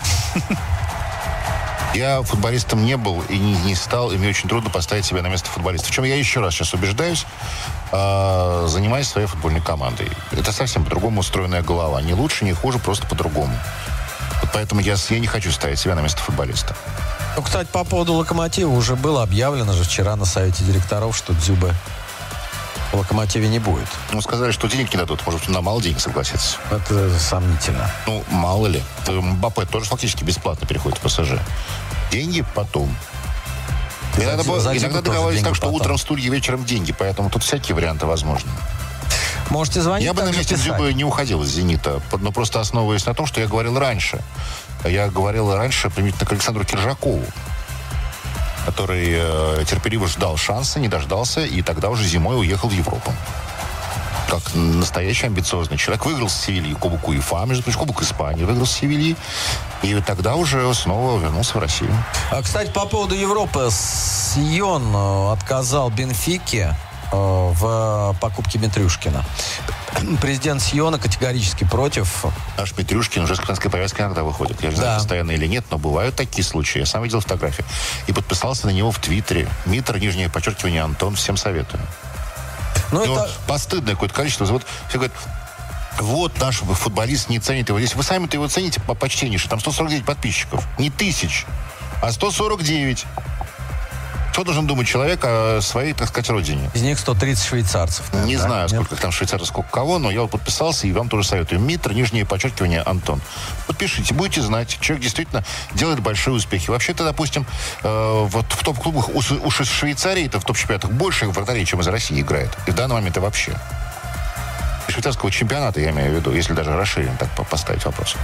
Я футболистом не был и не, не стал, и мне очень трудно поставить себя на место футболиста. В чем я еще раз сейчас убеждаюсь, э, занимаясь своей футбольной командой. Это совсем по-другому устроенная голова. Не лучше, не хуже, просто по-другому. Вот поэтому я, я не хочу ставить себя на место футболиста. Ну, кстати, по поводу «Локомотива» уже было объявлено же вчера на совете директоров, что Дзюбе в «Локомотиве» не будет. Ну, сказали, что денег не дадут. Может, на мало денег согласиться. Это сомнительно. Ну, мало ли. Мбаппе тоже фактически бесплатно переходит в ПСЖ. Деньги потом. За, иногда за иногда договаривались так, что потом. Утром стулья, вечером деньги. Поэтому тут всякие варианты возможны. Можете звонить. Я бы на месте Дзюбы не уходил из «Зенита». Но просто основываясь на том, что я говорил раньше. Я говорил раньше применительно к Александру Киржакову, который э, терпеливо ждал шанса, не дождался, и тогда уже зимой уехал в Европу. Как настоящий амбициозный человек. Выиграл с Севильей Кубок УЕФА, между прочим, Кубок Испании выиграл с Севильей. И тогда уже снова вернулся в Россию. А, кстати, по поводу Европы. Сион отказал Бенфике э, в покупке Митрюшкина. Президент Сиона категорически против. Наш Митрюшкин уже с капитанской повязкой иногда выходит. Я не знаю, да. Постоянно или нет, но бывают такие случаи. Я сам видел фотографии. И подписался на него в Твиттере. Митр, нижнее подчеркивание, Антон. Всем советую. Ну, это... постыдное какое-то количество. Вот все говорят, вот наш футболист не ценит его. Здесь вы сами-то его цените по почтеннейше. Там сто сорок девять подписчиков. Не тысяч, а сто сорок девять. Что должен думать человек о своей, так сказать, родине? Из них сто тридцать швейцарцев. Наверное, не да? знаю, Нет? сколько там швейцарцев, сколько кого, но я вот подписался, и вам тоже советую. Митр, нижнее подчеркивание, Антон. Подпишите, будете знать. Человек действительно делает большие успехи. Вообще-то, допустим, э, вот в топ-клубах у, у Швейцарии-то в топ-чемпионатах больше вратарей, чем из России играет. И в данный момент и вообще. Швейцарского чемпионата, я имею в виду, если даже расширен, так поставить вопрос.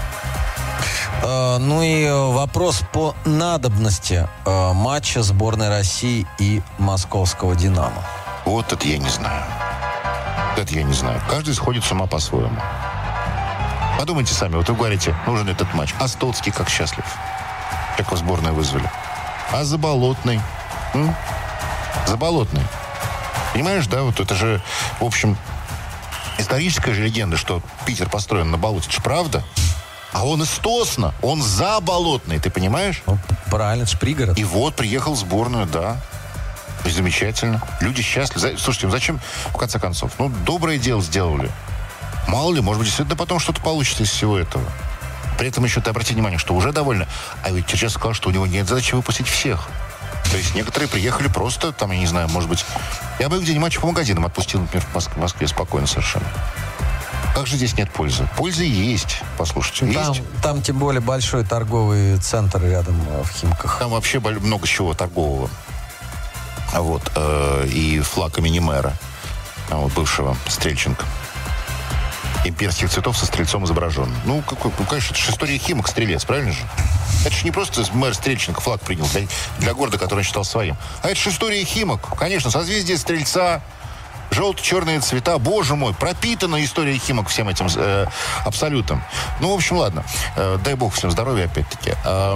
Uh, ну и вопрос по надобности uh, матча сборной России и московского «Динамо». Вот это я не знаю. Это я не знаю. Каждый сходит с ума по-своему. Подумайте сами. Вот вы говорите, нужен этот матч. А Стоцкий как счастлив. Как в сборную вызвали. А Заболотный? М? Заболотный. Понимаешь, да? Вот это же, в общем, историческая же легенда, что Питер построен на болоте. Это же правда? А он из Тосна, он Заболотный, ты понимаешь? Ну, правильно, это же пригород. И вот приехал в сборную, да. Замечательно. Люди счастливы. Слушайте, ну зачем, в конце концов? Ну, доброе дело сделали. Мало ли, может быть, действительно потом что-то получится из всего этого. При этом еще ты обрати внимание, что уже довольно... А ведь Черчесов сказал, что у него нет задачи выпустить всех. То есть некоторые приехали просто, там, я не знаю, может быть... Я бы их где-нибудь матчи по магазинам отпустил, например, в Москве спокойно совершенно. Как же здесь нет пользы? Польза есть, послушайте. Там, есть. там тем более большой торговый центр рядом в Химках. Там вообще много чего торгового. Вот. Э, и флаг имени мэра, вот, бывшего Стрельченко. Имперских цветов со стрельцом изображен. Ну, какой, ну, конечно, это же история Химок, стрелец, правильно же? Это же не просто мэр Стрельченко флаг принял для, для города, который он считал своим. А это же история Химок. Конечно, созвездие Стрельца, желто-черные цвета, боже мой, пропитана история Химок всем этим э, абсолютом. Ну, в общем, ладно. Э, дай бог всем здоровья, опять-таки. Э,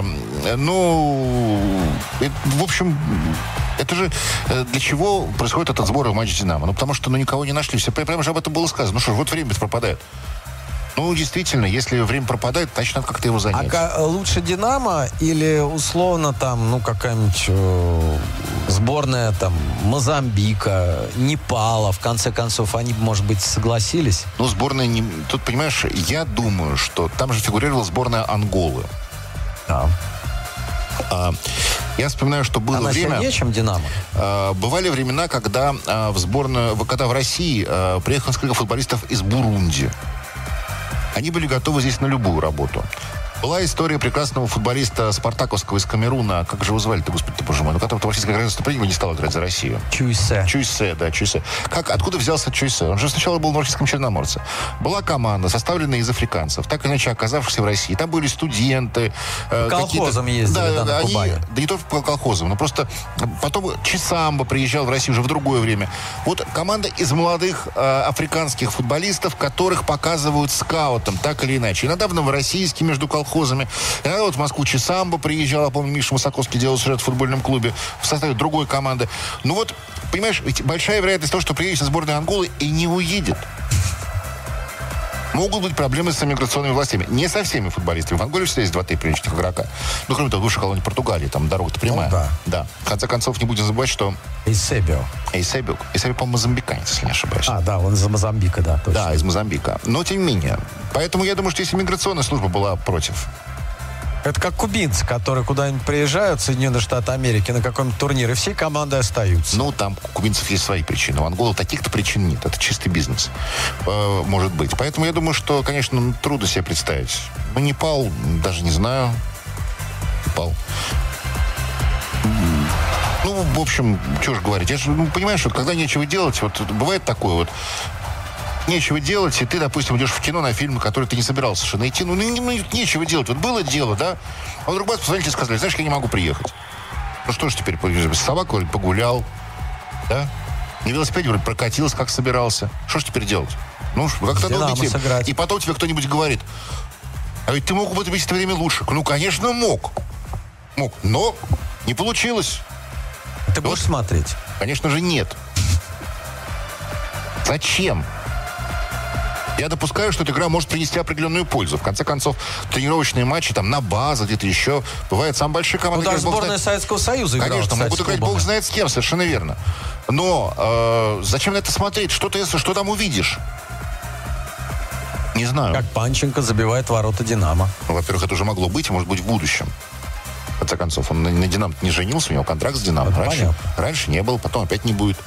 ну, это, в общем, это же э, для чего происходит этот сбор в матче «Динамо»? Ну, потому что ну, никого не нашли. Все, прямо же об этом было сказано. Ну что ж, вот время пропадает. Ну, действительно, если время пропадает, значит, надо как-то его занять. А лучше «Динамо» или условно там, ну, какая-нибудь э, сборная там Мозамбика, Непала, в конце концов, они, может быть, согласились? Ну, сборная... Не... Тут, понимаешь, я думаю, что там же фигурировала сборная Анголы. Да. А, Я вспоминаю, что было Она время... сильнее, чем «Динамо»? Э, бывали времена, когда э, в сборную, когда в России э, приехало несколько футболистов из Бурунди. Они были готовы здесь на любую работу. Была история прекрасного футболиста спартаковского из Камеруна. Как же его звали-то, господи ты, боже мой? Ну, который в российское гражданство принял и не стал играть за Россию. Чуйсе. Чуйсе, да, Чуйсе. Как, откуда взялся Чуйсе? Он же сначала был в Норвежском Черноморце. Была команда, составленная из африканцев, так или иначе оказавшихся в России. Там были студенты. Э, колхозом ездили, да, да, на Кубани. Они, да не только по колхозам, но просто потом Чисамбо приезжал в Россию уже в другое время. Вот команда из молодых э, африканских футболистов, которых показывают скаутам, так или иначе. Иногда в Новороссийске между колхозами. Иногда вот в Москву Чисамбо приезжал, я помню, Миша Высоковский делал сюжет в футбольном клубе в составе другой команды. Ну вот, понимаешь, ведь большая вероятность того, что приедет на сборную Анголы и не уедет. Могут быть проблемы с миграционными властями. Не со всеми футболистами. В Анголе всегда есть два-три приличных игрока. Ну, кроме того, бывшей колонии Португалии, там дорога-то прямая. Ну, да. Да. В конце концов, не будем забывать, что... Эйсебио. Эйсебио. Эйсебио, по-моему, мозамбиканец, если не ошибаюсь. А, да, он из Мозамбика, да, точно. Да, из Мозамбика. Но, тем не менее. Поэтому я думаю, что если миграционная служба была против... Это как кубинцы, которые куда-нибудь приезжают в Соединенные Штаты Америки на какой-нибудь турнир, и всей командой остаются. Ну, там у кубинцев есть свои причины. У Анголы таких-то причин нет. Это чистый бизнес. Э, может быть. Поэтому я думаю, что, конечно, трудно себе представить. Ну, Непал, даже не знаю. Непал. Ну, в общем, что же говорить. Я же, ну, понимаешь, вот когда нечего делать, вот бывает такое вот, нечего делать, и ты, допустим, идешь в кино на фильм, который ты не собирался совершенно идти. Ну, ну, ну, нечего делать. Вот было дело, да? А вдруг раз позвонили и сказали, знаешь, я не могу приехать. Ну, что ж теперь? С собакой погулял, да? На велосипеде вроде прокатился, как собирался. Что ж теперь делать? Ну, как-то надо идти. И потом тебе кто-нибудь говорит, а ведь ты мог бы быть в это время лучше. Ну, конечно, мог. Мог. Но не получилось. Ты будешь вот смотреть? Конечно же, нет. Зачем? Я допускаю, что эта игра может принести определенную пользу. В конце концов, тренировочные матчи там на базах, где-то еще. Бывает, самые большие команды... Ну, даже сборная Советского Союза играла, конечно, кстати, могут играть бог знает с кем, совершенно верно. Но э, зачем на это смотреть? Что ты, что там увидишь? Не знаю. Как Панченко забивает ворота «Динамо». Ну, во-первых, это уже могло быть, может быть, в будущем. В конце концов, он на, на «Динамо» не женился, у него контракт с «Динамо». Раньше, раньше не был, потом опять не будет.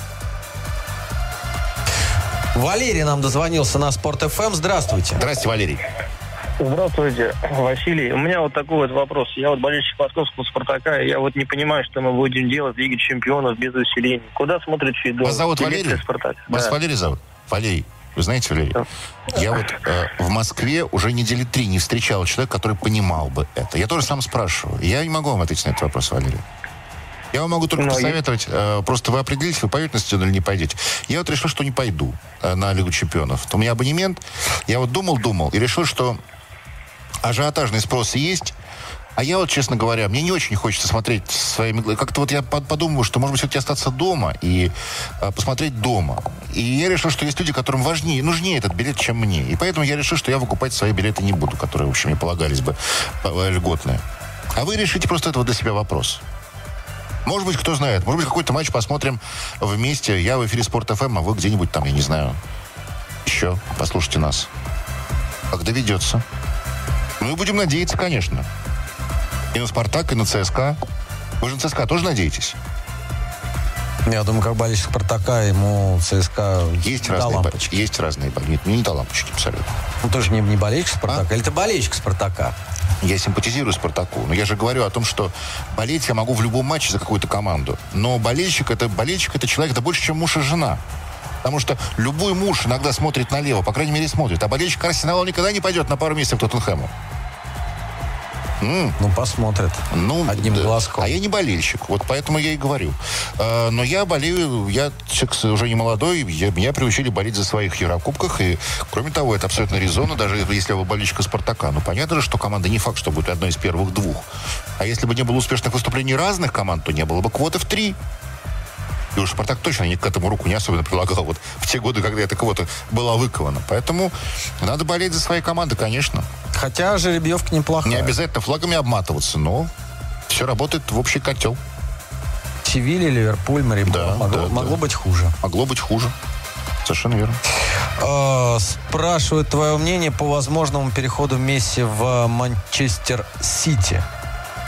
Валерий нам дозвонился на Спорт эф эм. Здравствуйте. Здравствуйте, Валерий. Здравствуйте, Василий. У меня вот такой вот вопрос. Я вот болельщик московского «Спартака», и я вот не понимаю, что мы будем делать в Лиге чемпионов без усилений. Куда смотрит Федор? Вас зовут Валерий? «Спартак». Вас да. Валерий зовут? Валерий. Вы знаете, Валерий, да. я вот э, в Москве уже недели три не встречал человека, который понимал бы это. Я тоже сам спрашиваю. Я не могу вам ответить на этот вопрос, Валерий. Я вам могу только Но посоветовать, я... э, просто вы определитесь, вы пойдете на стадион или не пойдете. Я вот решил, что не пойду э, на Лигу чемпионов. У меня абонемент. Я вот думал-думал и решил, что ажиотажный спрос есть. А я вот, честно говоря, мне не очень хочется смотреть своими... Как-то вот я подумываю, что, может быть, все-таки остаться дома и э, посмотреть дома. И я решил, что есть люди, которым важнее, нужнее этот билет, чем мне. И поэтому я решил, что я выкупать свои билеты не буду, которые, в общем, мне полагались бы э, льготные. А вы решите просто этого для себя вопрос. Может быть, кто знает. Может быть, какой-то матч посмотрим вместе. Я в эфире Спорт эф эм, а вы где-нибудь там, я не знаю, еще послушайте нас. Как доведется. Ну и будем надеяться, конечно. И на «Спартак», и на ЦСКА. Вы же на ЦСКА тоже надеетесь? Я думаю, как болельщик «Спартака», ему ЦСКА есть до разные лампочки. Бо- есть разные Нет, мне не до лампочки абсолютно. Ну, ты же не, не болельщик «Спартака». А? Или ты болельщик «Спартака»? Я симпатизирую «Спартаку». Но я же говорю о том, что болеть я могу в любом матче за какую-то команду. Но болельщик это, болельщик это человек, это больше, чем муж и жена. Потому что любой муж иногда смотрит налево, по крайней мере, смотрит. А болельщик Арсенала никогда не пойдет на пару месяцев к Тоттенхэму. Mm. Ну, посмотрят. Ну, одним да. глазком. А я не болельщик, вот поэтому я и говорю. А, но я болею, я человек уже не молодой, я, меня приучили болеть за своих Еврокубках, и, кроме того, это абсолютно резонно, даже если вы болельщик «Спартака». Ну, понятно же, что команда не факт, что будет одной из первых двух. А если бы не было успешных выступлений разных команд, то не было бы квоты в три. И уж «Спартак» точно к этому руку не особенно прилагал вот в те годы, когда эта квота была выкована. Поэтому надо болеть за свои команды, конечно. Хотя жеребьевка неплохая. Не обязательно флагами обматываться, но все работает в общий котел. Севилья, Ливерпуль, Марибор. Да, могло, да, могло да. быть хуже. Могло быть хуже. Совершенно верно. Э, спрашивают твое мнение по возможному переходу Месси в Манчестер Сити.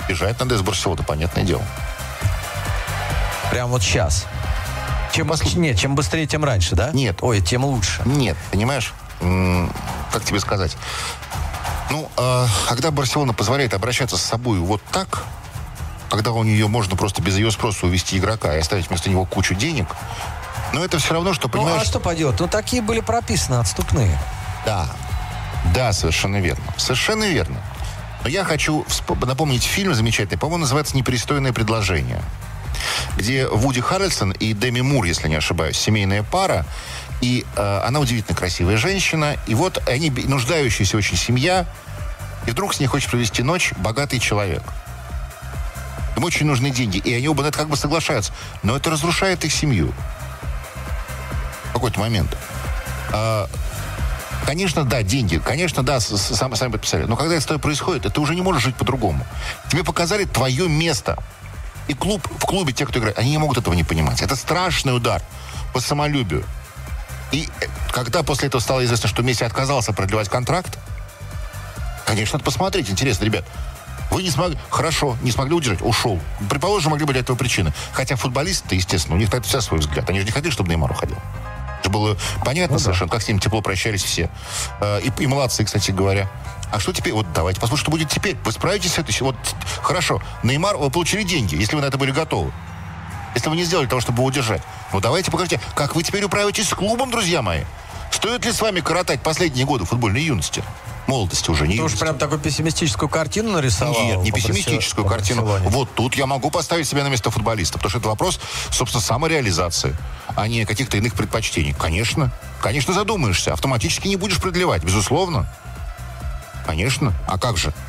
Бежать надо из Барселоны, понятное дело. Прям вот сейчас. Чем, Послу... Нет, чем быстрее, тем раньше, да? Нет. Ой, тем лучше. Нет, понимаешь? М- как тебе сказать? Ну, э, когда Барселона позволяет обращаться с собой вот так, когда у нее можно просто без ее спроса увести игрока и оставить вместо него кучу денег, но это все равно, что, понимаешь... Ну, а что поделать? Ну, такие были прописаны отступные. Да. Да, совершенно верно. Совершенно верно. Но я хочу всп- напомнить фильм замечательный, по-моему, называется «Непристойное предложение», где Вуди Харрельсон и Деми Мур, если не ошибаюсь, семейная пара, и э, она удивительно красивая женщина, и вот они, нуждающаяся очень семья, и вдруг с ней хочет провести ночь богатый человек. Им очень нужны деньги, и они оба на это как бы соглашаются, но это разрушает их семью в какой-то момент. А, конечно, да, деньги, конечно, да, с, с, сами, сами подписали, но когда это происходит, ты уже не можешь жить по-другому. Тебе показали твое место. И клуб, в клубе те, кто играет, они не могут этого не понимать. Это страшный удар по самолюбию. И когда после этого стало известно, что Месси отказался продлевать контракт, конечно, надо посмотреть. Интересно, ребят, вы не смогли... Хорошо, не смогли удержать, ушел. Предположим, могли быть для этого причины. Хотя футболисты, естественно, у них на это вся свой взгляд. Они же не хотели, чтобы Неймар уходил. Это было понятно ну, совершенно, да. Как с ним тепло прощались все. И, и молодцы, кстати говоря. А что теперь? Вот давайте посмотрим, что будет теперь. Вы справитесь с этой... Вот, хорошо, Неймар, вы получили деньги, если вы на это были готовы. Если вы не сделали того, чтобы его удержать. Ну, давайте покажите, как вы теперь управитесь с клубом, друзья мои. Стоит ли с вами коротать последние годы футбольной юности? Молодости уже, не Ты юности. уж прям такую пессимистическую картину нарисовал? Нет, не пессимистическую по картину. Барселоне. Вот тут я могу поставить себя на место футболиста, потому что это вопрос, собственно, самореализации, а не каких-то иных предпочтений. Конечно, конечно задумаешься, автоматически не будешь продлевать, безусловно. Конечно, а как же?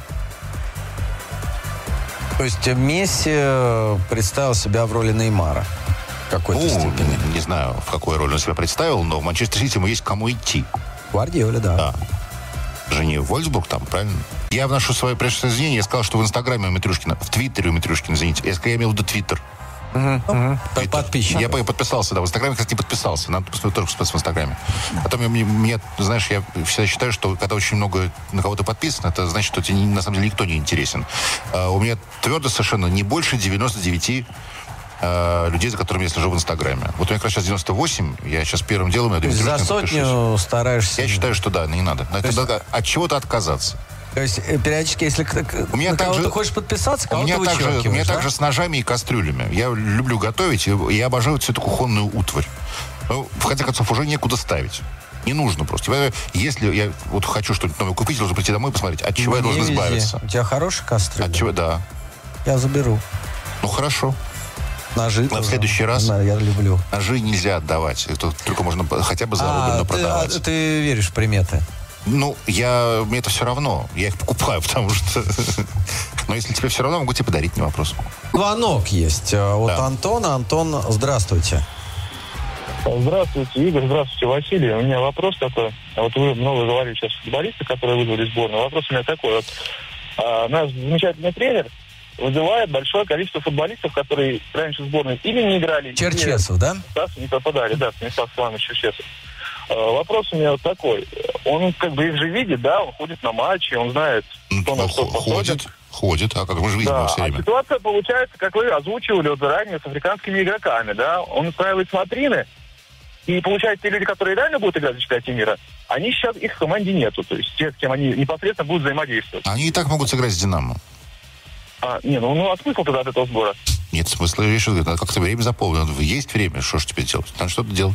То есть Месси представил себя в роли Неймара в какой-то ну, степени? Не знаю, в какой роли он себя представил, но в Манчестер Сити ему есть кому идти. Гвардиоле, да. Да. Же не в Вольфсбург там, правильно? Я вношу свое прежнее извинение, я сказал, что в Инстаграме у Митрюшкина, в Твиттере у Митрюшкина, извините, я, я имел в виду Твиттер. Угу, угу. Подписчик. Я подписался, да. В Инстаграме, кстати, не подписался. Надо посмотреть тоже в Инстаграме. Потом мне, мне, знаешь, я всегда считаю, что когда очень много на кого-то подписано, это значит, что тебе на самом деле никто не интересен. Uh, у меня твердо совершенно не больше девяносто девять uh, людей, за которыми я слежу в Инстаграме. Вот у меня как раз сейчас девяносто восемь, я сейчас первым делом... Я за сотню подпишусь. Стараешься? Я считаю, что да, не надо. Это есть... надо от чего-то отказаться. То есть периодически, если у меня на кого-то же, хочешь подписаться, кого-то у меня вычеркиваешь, У меня да? также с ножами и кастрюлями. Я люблю готовить, и я обожаю всю эту кухонную утварь. Ну, в конце концов, уже некуда ставить. Не нужно просто. Если я вот хочу что-нибудь новое купить, должен прийти домой и посмотреть, от чего Мне я должен везде. избавиться. У тебя хорошая кастрюля? От чего, да. Я заберу. Ну, хорошо. Ножи Но в следующий раз да, я люблю. Ножи нельзя отдавать. Это только можно хотя бы за рубль, но продавать. А ты веришь в приметы? Ну, я, мне это все равно. Я их покупаю, потому что... Но если тебе все равно, могу тебе подарить, не вопрос. Звонок есть от да. Антона. Антон, здравствуйте. Здравствуйте, Игорь. Здравствуйте, Василий. У меня вопрос такой. Вот вы много говорили сейчас футболисты, которые вызвали сборную. Вопрос у меня такой. Вот, а, наш замечательный тренер вызывает большое количество футболистов, которые раньше в сборной или не играли... Черчесов, или... да? Не попадали, да, Станислав Иванович Черчесов. Вопрос у меня вот такой. Он как бы их же видит, да, он ходит на матчи, он знает, что на что ходит. Ходит, а как мы же видим да, во все время. А ситуация получается, как вы озвучивали вот заранее, с африканскими игроками, да. Он устраивает смотрины, и получается, те люди, которые реально будут играть в чемпионате мира, они сейчас, их в команде нету, то есть те, с кем они непосредственно будут взаимодействовать. Они и так могут сыграть с «Динамо». А, не, ну, ну а смысл тогда от этого сбора? Нет смысла, я еще говорю, надо как-то время заполнить. Есть время, что же теперь делать? Надо что-то делать.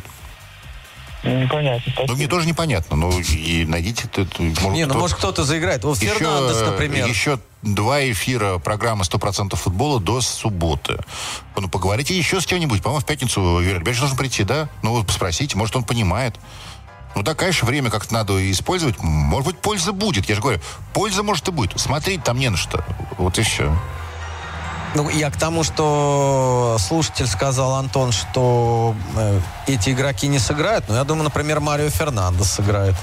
Непонятно. Ну, мне тоже непонятно. Ну, и найдите... Это, может, не, ну, кто... может, кто-то заиграет. Вот еще, Фернандес, например. Еще два эфира программы «сто процентов футбола» до субботы. Ну, поговорите еще с кем-нибудь. По-моему, в пятницу Юрий Альбертович должен прийти, да? Ну, вот спросите, может, он понимает. Ну, да, конечно, время как-то надо использовать. Может быть, польза будет. Я же говорю, польза, может, и будет. Смотреть там не на что. Вот и все. Ну, я к тому, что слушатель сказал, Антон, что э, эти игроки не сыграют. Но я думаю, например, Марио Фернандес сыграет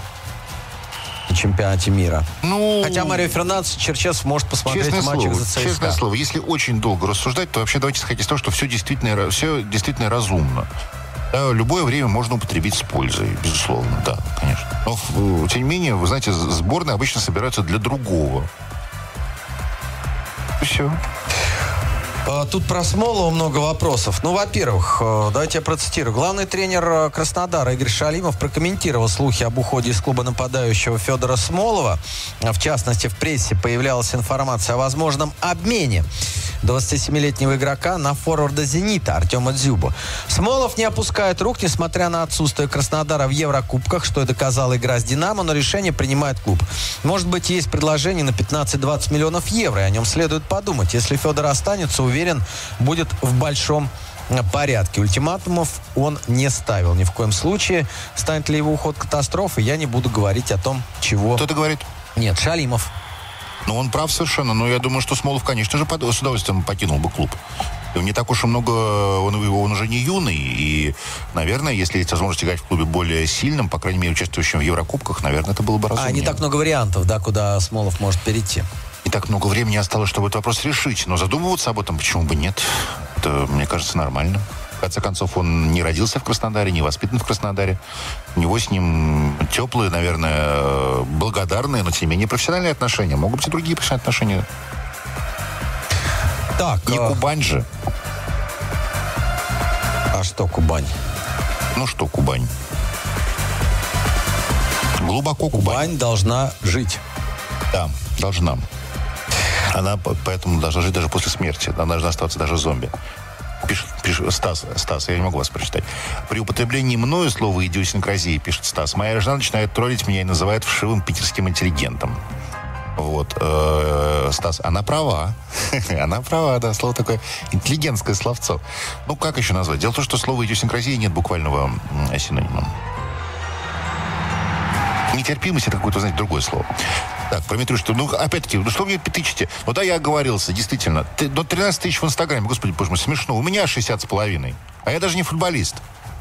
на чемпионате мира. Ну, хотя Марио Фернандес, Черчесов может посмотреть матчик за ЦСКА. Честное слово, если очень долго рассуждать, то вообще давайте исходить из того, что все действительно, все действительно разумно. Да, любое время можно употребить с пользой, безусловно, да, конечно. Но, тем не менее, вы знаете, сборные обычно собираются для другого. все. Тут про Смолова много вопросов. Ну, во-первых, давайте я процитирую. Главный тренер Краснодара Игорь Шалимов прокомментировал слухи об уходе из клуба нападающего Федора Смолова. В частности, в прессе появлялась информация о возможном обмене двадцатисемилетнего игрока на форварда «Зенита» Артема Дзюбу. Смолов не опускает рук, несмотря на отсутствие Краснодара в Еврокубках, что и доказала игра с «Динамо», но решение принимает клуб. Может быть, есть предложение на пятнадцать-двадцать миллионов евро, и о нем следует подумать. Если Федор останется, уверен, будет в большом порядке. Ультиматумов он не ставил ни в коем случае. Станет ли его уход катастрофой, я не буду говорить о том, чего... Кто-то говорит? Нет, Шалимов. Ну, он прав совершенно. Но я думаю, что Смолов, конечно же, с удовольствием покинул бы клуб. Не так уж и много... Он, он уже не юный. И, наверное, если есть возможность играть в клубе более сильным, по крайней мере, участвующим в Еврокубках, наверное, это было бы разумнее. А не так много вариантов, да, куда Смолов может перейти. Не так много времени осталось, чтобы этот вопрос решить. Но задумываться об этом почему бы нет? Это, мне кажется, нормально. В конце концов, он не родился в Краснодаре, не воспитан в Краснодаре. У него с ним теплые, наверное, благодарные, но тем не менее профессиональные отношения. Могут быть и другие профессиональные отношения. Так, не а... Кубань же. А что Кубань? Ну что Кубань? Глубоко Кубань. Кубань должна жить. Да, должна. Она поэтому должна жить даже после смерти. Она должна оставаться даже зомби. Пишет, пишет Стас, Стас, я не могу вас прочитать. При употреблении мною слова идиосинкразии, пишет Стас, моя жена начинает троллить меня и называет вшивым питерским интеллигентом. Вот. Э-э, Стас, она права. Она права, да, слово такое интеллигентское словцо. Ну, как еще назвать? Дело в том, что слова идиосинкразии нет буквального синонима. Нетерпимость — это какое-то, знаете, другое слово. Так, про Митрюш, ну, опять-таки, ну, что вы мне тычете? Ну, да, я оговорился, действительно. Ты, ну, тринадцать тысяч в Инстаграме, господи, боже мой, смешно. У меня шестьдесят с половиной. А я даже не футболист.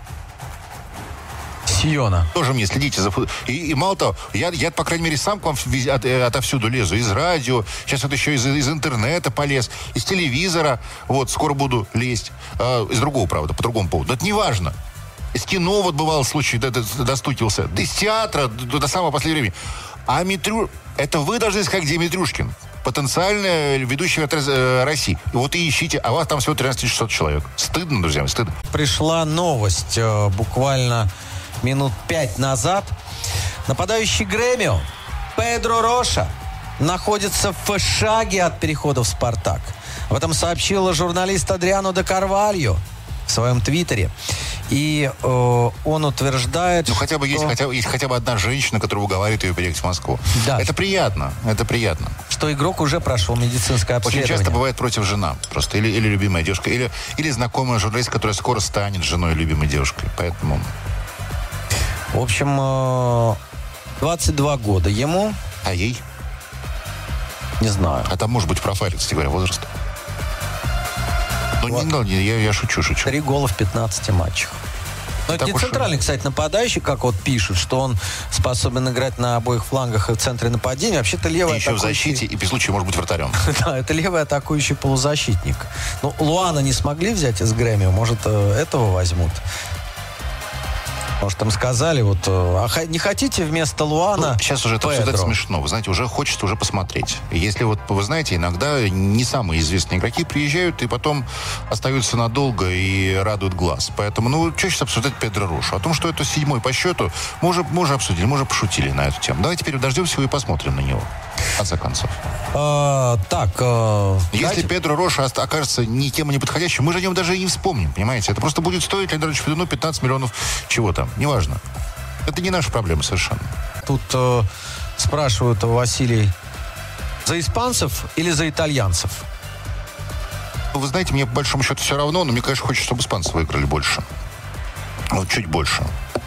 Сиона. Тоже мне следите за футболом. И, и мало того, я, я, по крайней мере, сам к вам от, отовсюду лезу. Из радио, сейчас вот еще из, из интернета полез, из телевизора. Вот, скоро буду лезть. Э, из другого, правда, по другому поводу. Но это не важно. Из кино вот бывал случай, до, до, достукивался. Да из театра до, до самого последнего времени. А Митрю... Это вы должны сказать, где Митрюшкин. Потенциально ведущий э, России. И вот и ищите. А у вас там всего тринадцать тысяч шестьсот человек. Стыдно, друзья, стыдно. Пришла новость э, буквально минут пять назад. Нападающий Гремио Педро Роша находится в шаге от перехода в «Спартак». Об этом сообщил журналист Адриано де Карвальо в своем твиттере. И э, он утверждает, ну, что... хотя бы есть, хотя, есть хотя бы одна женщина, которая уговаривает ее переехать в Москву. Да. Это приятно, это приятно. Что игрок уже прошел медицинское обследование. Очень часто бывает против жена просто. Или, или любимая девушка. Или, или знакомая журналист, которая скоро станет женой любимой девушкой. Поэтому... В общем, двадцать два года ему. А ей? Не знаю. А там может быть профайль, кстати говоря, возраст. Ну, вот. не, не, я, я шучу, шучу. Три гола в пятнадцати матчах. Но это не центральный, кстати, нападающий, как вот пишут, что он способен играть на обоих флангах и в центре нападения. Вообще-то левый еще атакующий... в защите и при случае может быть вратарем. Да, это левый атакующий полузащитник. Ну, Луана не смогли взять из Грэмио, может, этого возьмут. Может, там сказали, вот, а не хотите вместо Луана? Ну, сейчас уже это обсуждать смешно. Вы знаете, уже хочется уже посмотреть. Если вот, вы знаете, иногда не самые известные игроки приезжают и потом остаются надолго и радуют глаз. Поэтому, ну, чаще всего обсуждать Педро Рошу. О том, что это седьмой по счету, мы уже, мы уже обсудили, мы уже пошутили на эту тему. Давайте теперь дождемся его и посмотрим на него. В конце концов. А, так, а, если дайте... Педро Роша окажется ни тем и не подходящим, мы же о нем даже и не вспомним, понимаете? Это просто будет стоить Леониду Федуну пятнадцать миллионов чего там, неважно. Это не наша проблема совершенно. Тут э, спрашивают, Василий, за испанцев или за итальянцев? Ну, вы знаете, мне по большому счету все равно, но мне, конечно, хочется, чтобы испанцы выиграли больше. Вот чуть больше.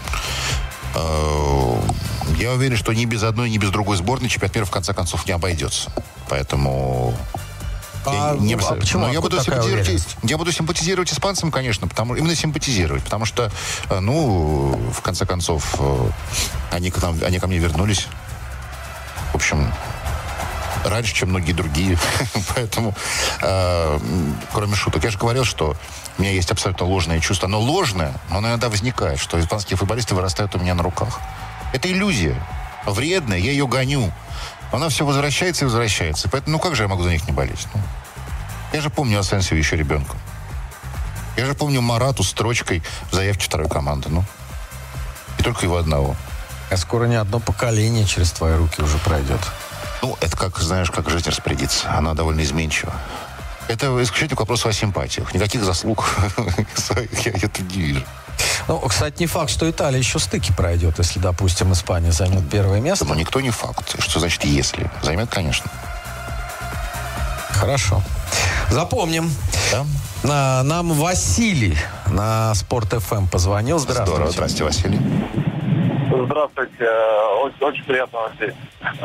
Я уверен, что ни без одной, ни без другой сборной чемпионат мира в конце концов не обойдется. Поэтому... А, я, не... а почему? я, буду симпатизировать, я буду симпатизировать испанцам, конечно, потому, именно симпатизировать, потому что, ну, в конце концов, они к нам, они ко мне вернулись. В общем, раньше, чем многие другие. Поэтому, э, кроме шуток, я же говорил, что у меня есть абсолютно ложное чувство. Оно ложное, но оно иногда возникает, что испанские футболисты вырастают у меня на руках. Это иллюзия. Вредная, я ее гоню. Она все возвращается и возвращается. Поэтому, ну как же я могу за них не болеть? Ну, Я же помню Асенсио еще ребенком. Я же помню Марату с строчкой в заявке второй команды. Ну, и только его одного. А скоро не одно поколение через твои руки уже пройдет. Ну, это как, знаешь, как жизнь распорядится. Она довольно изменчива. Это исключительно вопрос о симпатиях. Никаких заслуг я тут не вижу. Ну, кстати, не факт, что Италия еще стыки пройдет, если, допустим, Испания займет первое место. Но никто не факт. Что значит «если»? Займет, конечно. Хорошо. Запомним. Да? На, нам Василий на Спорт эф эм позвонил. Здравствуйте. Здорово. Здравствуйте, Василий. Здравствуйте. Очень, очень приятно, Василий.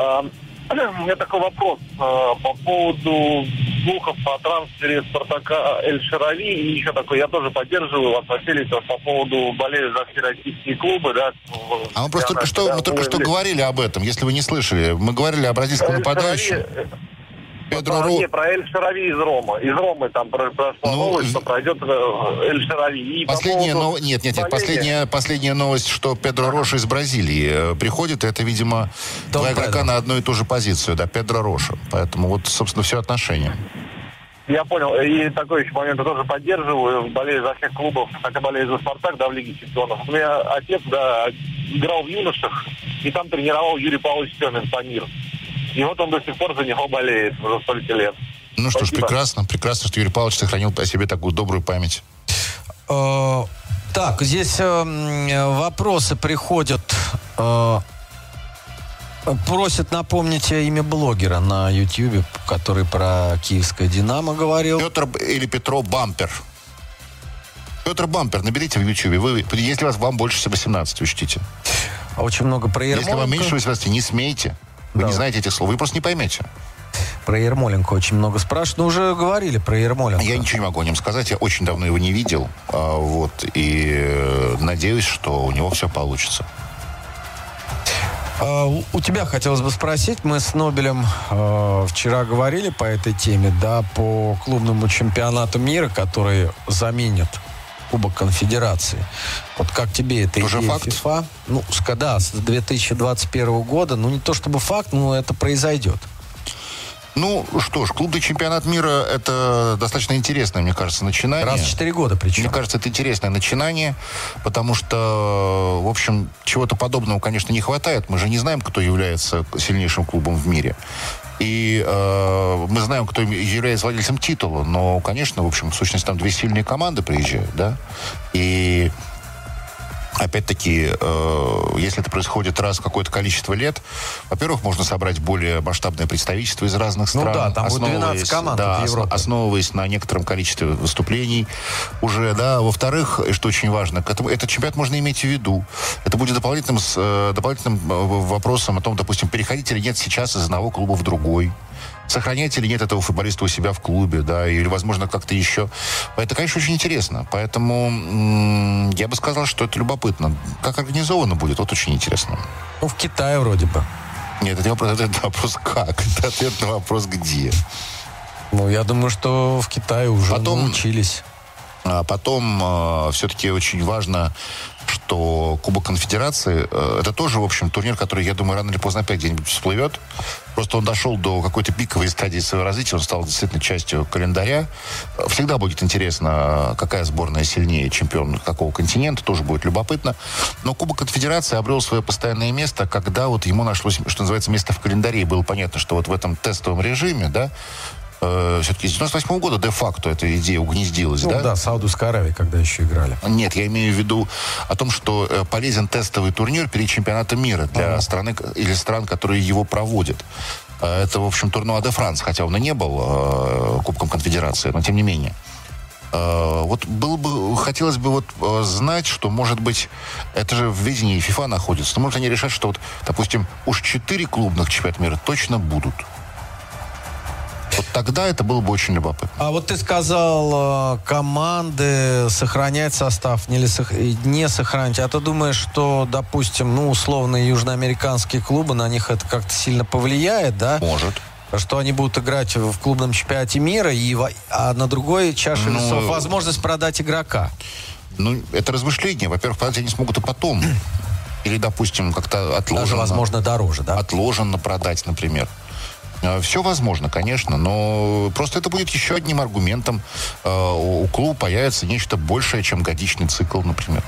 У меня такой вопрос по поводу слухов о трансфере Спартака Эль-Шарави. И еще такой, я тоже поддерживаю вас, Василий, по поводу болею за все российские клубы. Да, а мы просто только что, да, мы только что говорили об этом, если вы не слышали. Мы говорили о бразильском нападающем. Педро Ро... Не, про Эль-Шарави из Рома. Из Ромы там прошла ну, новость, что пройдет Эль-Шарави. Последняя по нов... Нет, нет, нет. Последняя, последняя новость, что Педро Роша из Бразилии приходит. Это, видимо, Том два игрока Педро. На одну и ту же позицию. Да, Педро Роша. Поэтому вот, собственно, все отношения. Я понял. И такой еще момент я тоже поддерживаю. Болею за всех клубов. Так и болею за «Спартак», да, в Лиге чемпионов. У меня отец, да, играл в юношах. И там тренировал Юрий Павлович Семин, Памир. И вот он до сих пор за него болеет уже столько лет. Ну что ж, прекрасно. Прекрасно, что Юрий Павлович сохранил о себе такую добрую память. Э, так, здесь э, вопросы приходят. Э, просят напомнить имя блогера на Ютьюбе, который про киевское «Динамо» говорил. Петр или Петро Бампер. Петр Бампер, наберите в Ютьюбе. Вы, если вас, вам больше восемнадцати, учтите. Очень много про Ермоленко. Если вам меньше восемнадцати, не смейте. Вы да. не знаете этих слов, вы просто не поймете. Про Ермоленко очень много спрашивают. Но уже говорили про Ермоленко. Я ничего не могу о нем сказать. Я очень давно его не видел. А, вот, и надеюсь, что у него все получится. А, у тебя хотелось бы спросить. Мы с Нобелем а, вчера говорили по этой теме, да, по клубному чемпионату мира, который заменит Кубок Конфедерации. Вот как тебе это идея факт? ФИФА? Ну, да, с две тысячи двадцать первого года. Ну, не то чтобы факт, но это произойдет. Ну, что ж, клубный чемпионат мира — это достаточно интересное, мне кажется, начинание. Раз в четыре года причем. Мне кажется, это интересное начинание, потому что, в общем, чего-то подобного, конечно, не хватает. Мы же не знаем, кто является сильнейшим клубом в мире. И э, мы знаем, кто является владельцем титула. Но, конечно, в общем, в сущности, там две сильные команды приезжают, да? И опять-таки, э, если это происходит раз в какое-то количество лет, во-первых, можно собрать более масштабное представительство из разных стран. Ну да, там будет двенадцать команд, да, основ, основываясь на некотором количестве выступлений уже, да. Во-вторых, что очень важно, к этому, этот чемпионат можно иметь в виду. Это будет дополнительным, э, дополнительным вопросом о том, допустим, переходить или нет сейчас из одного клуба в другой. Сохранять или нет этого футболиста у себя в клубе, да, или, возможно, как-то еще. Это, конечно, очень интересно. Поэтому м- я бы сказал, что это любопытно. Как организовано будет, вот очень интересно. Ну, в Китае вроде бы. Нет, это вопрос, это вопрос как. Это ответ на вопрос где. Ну, я думаю, что в Китае уже потом, научились. А потом э, все-таки очень важно, что Кубок Конфедерации э, это тоже, в общем, турнир, который, я думаю, рано или поздно опять где-нибудь всплывет. Просто он дошел до какой-то пиковой стадии своего развития, он стал действительно частью календаря. Всегда будет интересно, какая сборная сильнее, чемпион какого континента, тоже будет любопытно. Но Кубок Конфедерации обрел свое постоянное место, когда вот ему нашлось, что называется, место в календаре. И было понятно, что вот в этом тестовом режиме, да, все-таки с девяносто восьмого года де-факто эта идея угнездилась, ну, да? да, Саудовской Аравии, когда еще играли. Нет, я имею в виду о том, что э, полезен тестовый турнир перед чемпионатом мира для uh-huh. страны или стран, которые его проводят. Э, это, в общем, турнуа де Франс, хотя он и не был э, Кубком Конфедерации, но тем не менее. Э, вот было бы, хотелось бы вот э, знать, что, может быть, это же в видении ФИФА находится, но может они решат, что вот, допустим, уж четыре клубных чемпионата мира точно будут. Вот тогда это было бы очень любопытно. А вот ты сказал, команды сохранять состав, не, не сохранить. А ты думаешь, что, допустим, ну, условные южноамериканские клубы, на них это как-то сильно повлияет, да? Может. Что они будут играть в клубном чемпионате мира, и, а на другой чаше ну, весов возможность продать игрока? Ну, это размышление. Во-первых, продать они смогут и потом. Или, допустим, как-то отложено. Даже, возможно, дороже, да? Отложенно продать, например. Все возможно, конечно, но просто это будет еще одним аргументом. У клуба появится нечто большее, чем годичный цикл, например.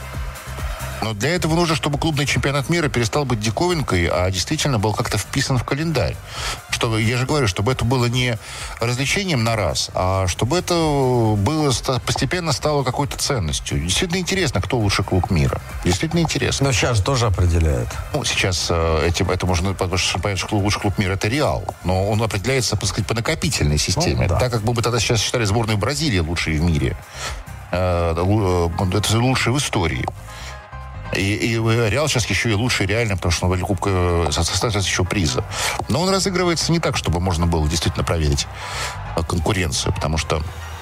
Но для этого нужно, чтобы клубный чемпионат мира перестал быть диковинкой, а действительно был как-то вписан в календарь. Чтобы, я же говорю, чтобы это было не развлечением на раз, а чтобы это было, постепенно стало какой-то ценностью. Действительно интересно, кто лучший клуб мира. Действительно интересно. Но сейчас тоже определяет. Ну, сейчас этим, это можно, потому что лучший клуб мира — это Реал. Но он определяется, так сказать, по накопительной системе. Ну, да. Так как бы тогда сейчас считали сборную Бразилии лучшей в мире. Это лучший в истории. И, и Реал сейчас еще и лучший реально, потому что он в Кубка составляет еще приза. Но он разыгрывается не так, чтобы можно было действительно проверить конкуренцию, потому что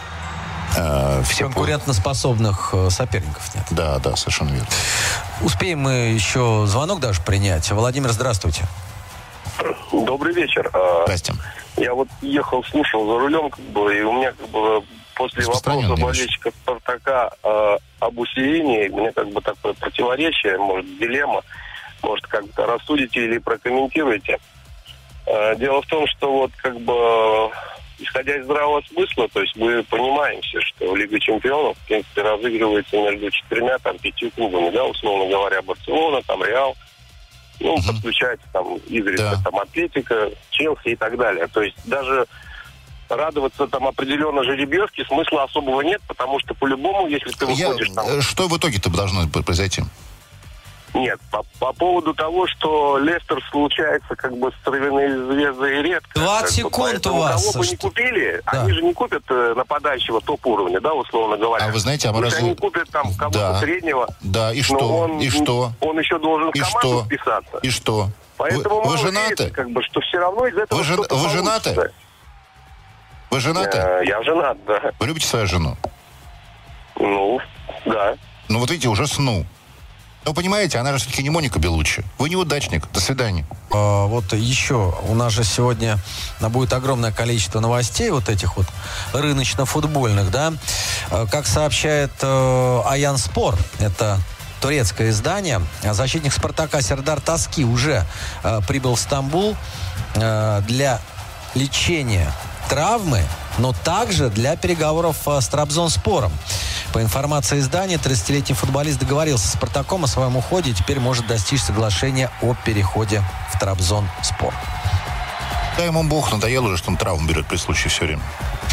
э, все конкурентоспособных соперников нет. Да, да, совершенно верно. Успеем мы еще звонок даже принять. Владимир, здравствуйте. Добрый вечер. Здрасте. Я вот ехал, слушал за рулем, как бы, и у меня как бы после вопроса болельщика «Спартака» э, об усилении, у меня как бы такое противоречие, может, дилемма, может, как-то рассудите или прокомментируете. Э, дело в том, что вот как бы, исходя из здравого смысла, то есть мы понимаем все, что Лига чемпионов, в принципе, разыгрывается между четырьмя, там, пятью клубами, да, условно говоря, Барселона, там, Реал, ну, uh-huh. подключается там изредка, да. там, Атлетика, Челси и так далее. То есть даже радоваться там определенно жеребьевке смысла особого нет, потому что по-любому, если ты выходишь Я... там... Что в итоге-то должно произойти? Нет, по, по поводу того, что Лестер случается как бы с травяной звездой редко. двадцать секунд у вас. Кого бы не купили, да. они же не купят э, нападающего топ-уровня, да, условно говоря. А вы знаете, а мы раз... разве... они купят там кого-то да. среднего. Да, и что? Он, и что? Он еще должен в и команду что? вписаться. И что? Поэтому вы, вы мало женаты? верится, как бы, что все равно из этого вы, жен... что-то вы получится. женаты? Вы женаты? Э, я женат, да. Вы любите свою жену? Ну, да. Ну, вот видите, уже сну. Ну, понимаете, она же все-таки не Моника Беллуччи. Вы неудачник. До свидания. А, вот еще у нас же сегодня будет огромное количество новостей вот этих вот рыночно-футбольных, да. Как сообщает э, Аян Спор, это турецкое издание, защитник «Спартака» Сердар Таски уже э, прибыл в Стамбул э, для лечения травмы, но также для переговоров с Трабзонспором. По информации издания, тридцатилетний футболист договорился с «Спартаком» о своем уходе и теперь может достичь соглашения о переходе в Трабзонспор. Да, ему бог надоел уже, что он травму берет при случае все время.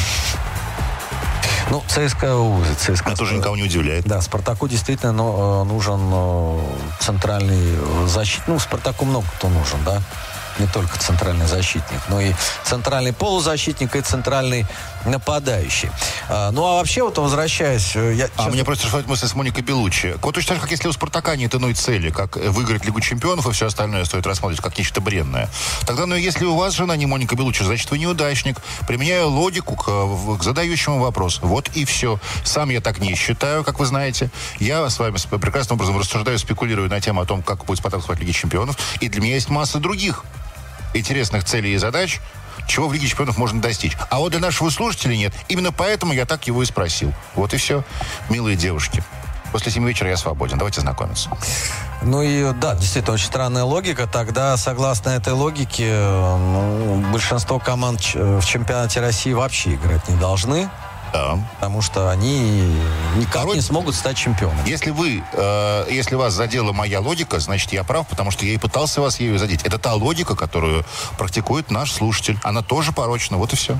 Ну, ЦСКА, ЦСКА. Это уже никого не удивляет. Да, «Спартаку» действительно ну, нужен центральный защитник. Ну, «Спартаку» много кто нужен, да. Не только центральный защитник, но и центральный полузащитник и центральный нападающий. А, ну, а вообще, вот возвращаясь... Я, а честно... мне просто решает мысль с Моникой Беллуччи. Вот точно так же, как если у «Спартака» нет иной цели, как выиграть Лигу чемпионов, и все остальное стоит рассматривать как нечто бренное. Тогда, ну, если у вас жена не Моника Беллуччи, значит, вы неудачник. Применяю логику к, к задающему вопрос. Вот и все. Сам я так не считаю, как вы знаете. Я с вами прекрасным образом рассуждаю, спекулирую на тему о том, как будет «Спартак» в Лиге чемпионов. И для меня есть масса других интересных целей и задач, чего в Лиге чемпионов можно достичь. А вот для нашего слушателя нет. Именно поэтому я так его и спросил. Вот и все, милые девушки. После семи вечера я свободен. Давайте знакомиться. Ну и да, действительно, очень странная логика. Тогда, согласно этой логике, ну, большинство команд в чемпионате России вообще играть не должны. Да. Потому что они никак Короче, не смогут стать чемпионами. Если вы, э, если вас задела моя логика, значит, я прав, потому что я и пытался вас ею задеть. Это та логика, которую практикует наш слушатель. Она тоже порочна. Вот и все.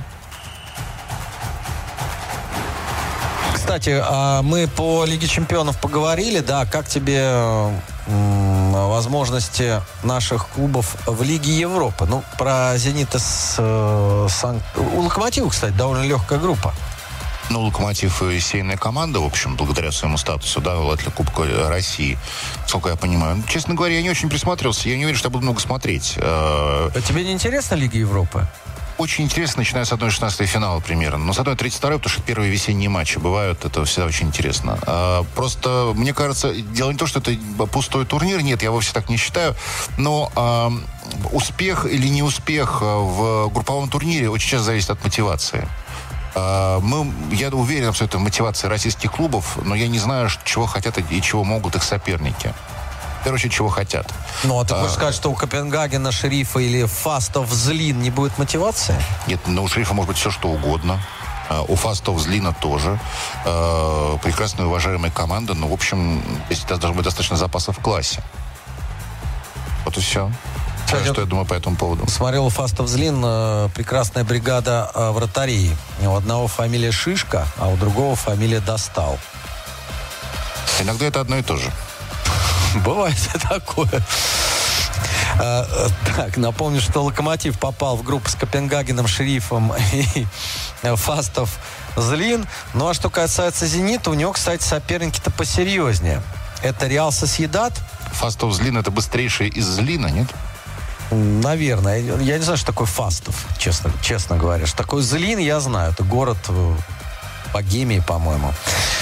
Кстати, мы по Лиге чемпионов поговорили, да, как тебе м, возможности наших клубов в Лиге Европы? Ну, про «Зенит» с, с у «Локомотива», кстати, довольно легкая группа. Ну, «Локомотив» и сейная команда, в общем, благодаря своему статусу, да, для Кубка России, сколько я понимаю. Честно говоря, я не очень присматривался, я не уверен, что я буду много смотреть. А тебе не интересна Лига Европы? Очень интересно, начиная с одной шестнадцатой финала примерно. Но с одной тридцать второй, потому что первые весенние матчи бывают, это всегда очень интересно. А, просто, мне кажется, дело не то, что это пустой турнир, нет, я вовсе так не считаю, но а, успех или неуспех в групповом турнире очень часто зависит от мотивации. А, мы, я уверен абсолютно в мотивации российских клубов, но я не знаю, чего хотят и чего могут их соперники. В первую очередь, чего хотят. Ну, а ты а, хочешь сказать, что у Копенгагена, Шерифа или Фастов Злин не будет мотивации? Нет, ну, у Шерифа может быть все, что угодно. А, у Фастов Злина тоже. А, прекрасная, уважаемая команда. Но, в общем, здесь должно быть достаточно запасов в классе. Вот и все. Кстати, что я думаю по этому поводу? Смотрел у Фастов Злин, э, прекрасная бригада э, вратарей. У одного фамилия Шишка, а у другого фамилия Достал. Иногда это одно и то же. Бывает такое. А, так, напомню, что «Локомотив» попал в группу с Копенгагеном, Шерифом и Фастов Злин. Ну, а что касается «Зенита», у него, кстати, соперники-то посерьезнее. Это «Реал Сосьедад». Фастов Злин — это быстрейший из Злина, нет? Наверное. Я не знаю, что такое Фастов, честно, честно говоря. Что такое Злин, я знаю. Это город Богемии, по-моему.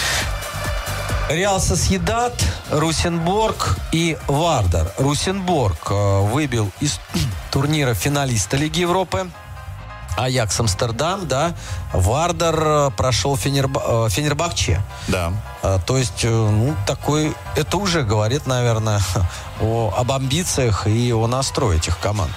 Реал Сосьедад, Русенборг и Вардар. Русенборг э, выбил из турнира финалиста Лиги Европы Аякс Амстердам, да. Вардар э, прошел Фенерба, э, Фенербахче. Да. Э, то есть, э, ну, такой... Это уже говорит, наверное, о, об амбициях и о настрое этих команд.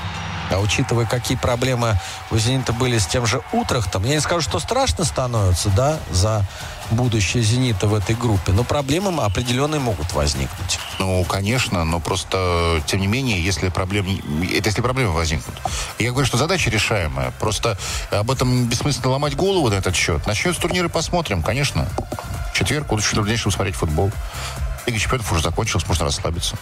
А учитывая, какие проблемы у «Зенита» были с тем же Утрехтом, я не скажу, что страшно становится, да, за будущее «Зенита» в этой группе, но проблемы определенные могут возникнуть. Ну, конечно, но просто, тем не менее, если проблемы, это если проблемы возникнут. Я говорю, что задача решаемая. Просто об этом бессмысленно ломать голову на этот счет. Начнется турнир и посмотрим, конечно. В четверг лучше в дальнейшем смотреть футбол. Лига чемпионов уже закончилась, можно расслабиться.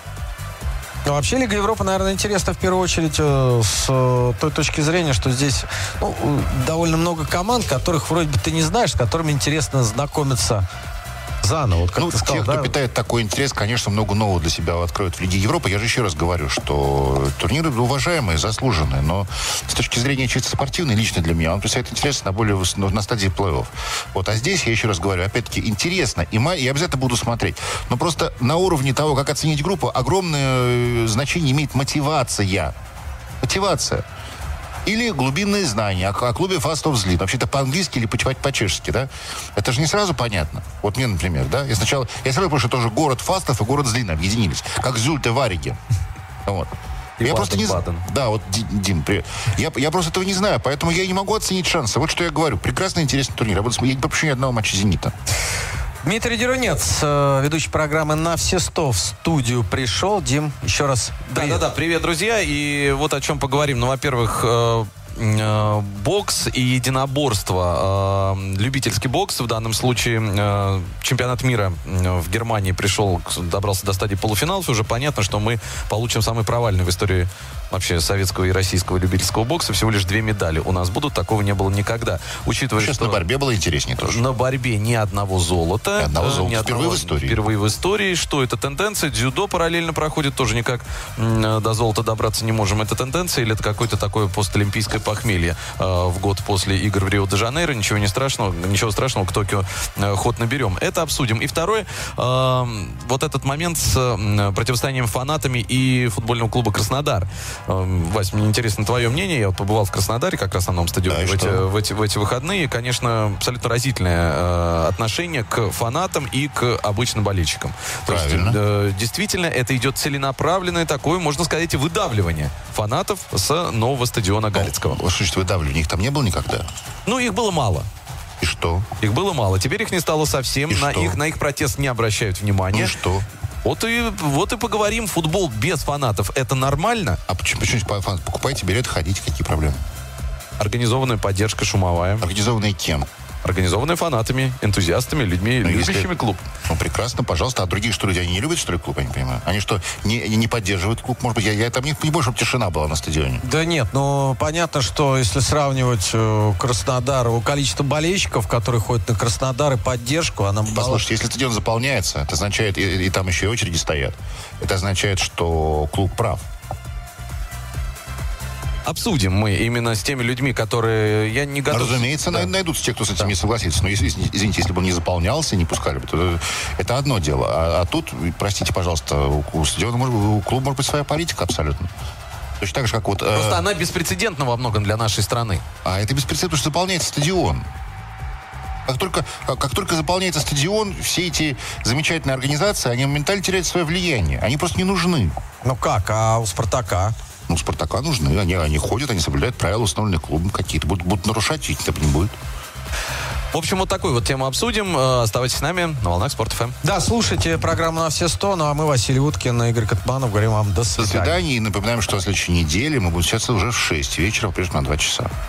Ну, вообще, Лига Европы, наверное, интересна в первую очередь э, с э, той точки зрения, что здесь ну, довольно много команд, которых вроде бы ты не знаешь, с которыми интересно знакомиться заново. Вот, как ну, ты сказал, те, кто да? питает такой интерес, конечно, много нового для себя откроют в Лиге Европы. Я же еще раз говорю, что турниры уважаемые, заслуженные, но с точки зрения чисто спортивной, лично для меня, он представляет интерес на более на стадии плей-офф. Вот, а здесь, я еще раз говорю, опять-таки, интересно, и я обязательно буду смотреть. Но просто на уровне того, как оценить группу, огромное значение имеет мотивация. Мотивация. Или глубинные знания о, о клубе Фастов Злин. Вообще-то по-английски или по-чешски, да? Это же не сразу понятно. Вот мне, например, да? Я сначала... Я сразу понял, что тоже город Фастов и город Злин объединились. Как Зюльте Вариге. Вот. И я Баден, просто не знаю. Да, вот, Дим, привет. Я, я просто этого не знаю, поэтому я не могу оценить шансы. Вот что я говорю. Прекрасный, интересный турнир. Я буду смотреть, я не пропущу ни одного матча «Зенита». Дмитрий Дерунец, ведущий программы «На все сто» в студию пришел. Дим, еще раз привет. Да-да-да, привет, друзья. И вот о чем поговорим. Ну, во-первых, э, э, бокс и единоборство. Э, любительский бокс, в данном случае э, чемпионат мира в Германии пришел, добрался до стадии полуфиналов. И уже понятно, что мы получим самый провальный в истории вообще советского и российского любительского бокса. Всего лишь две медали у нас будут. Такого не было никогда. Учитывая, Сейчас что на борьбе было интереснее тоже. На борьбе ни одного золота. Ни одного золота. Ни одного, впервые в истории. Впервые в истории. Что это тенденция? Дзюдо параллельно проходит. Тоже никак м, до золота добраться не можем. Это тенденция или это какое-то такое постолимпийское похмелье э, в год после игр в Рио-де-Жанейро? Ничего не страшного. Ничего страшного, к Токио э, ход наберем. Это обсудим. И второе. Э, вот этот момент с э, противостоянием фанатами и футбольного клуба «Краснодар». Э, Вась, мне интересно твое мнение. Я вот побывал в Краснодаре, как раз на новом стадионе, да, в, эти, в, эти, в эти выходные. Конечно, абсолютно разительное э, отношение к фанатам и к обычным болельщикам. Правильно. То есть, э, действительно, это идет целенаправленное такое, можно сказать, выдавливание фанатов с нового стадиона Галицкого. Ну, что значит выдавливание? Их там не было никогда? Ну, их было мало. И что? Их было мало. Теперь их не стало совсем. И на, что? их, на их протест не обращают внимания. Ну и что? Вот и, вот и поговорим. Футбол без фанатов — это нормально? А почему, почему фанаты покупаете билеты, ходите? Какие проблемы? Организованная поддержка шумовая. Организованные кем? Организованная фанатами, энтузиастами, людьми, ну, любящими если... клуб. Ну, прекрасно, пожалуйста. А другие, что, люди, они не любят, что ли, клуб, я не понимаю? Они что, не, не поддерживают клуб? Может быть, я, я там не, не больше, чтобы тишина была на стадионе. Да нет, ну, понятно, что если сравнивать э, Краснодар, количество болельщиков, которые ходят на Краснодар, и поддержку, она... Послушайте, если стадион заполняется, это означает, и, и там еще и очереди стоят, это означает, что клуб прав. Обсудим мы именно с теми людьми, которые я не готов... Разумеется, да. найдутся те, кто с этим да. не согласится. Но если, извините, если бы он не заполнялся, не пускали бы, то это одно дело. А, а тут, простите, пожалуйста, у, у стадиона, может, у клуба может быть своя политика абсолютно. Точно так же, как вот... Просто э... она беспрецедентна во многом для нашей страны. А это беспрецедентно, потому что заполняется стадион. Как только, как только заполняется стадион, все эти замечательные организации, они моментально теряют свое влияние. Они просто не нужны. Ну как, а у «Спартака»? Ну, «Спартака» нужны. Они, они ходят, они соблюдают правила, установленных клубом какие-то. Будут, будут нарушать, и это не будет. В общем, вот такую вот тему обсудим. Оставайтесь с нами на волнах Спорт эф эм. Да, слушайте программу «На все сто». Ну, а мы, Василий Уткин и Игорь Катманов, говорим вам до свидания. До свидания. И напоминаем, что на следующей неделе мы будем встречаться уже в шесть вечера, прежде на два часа.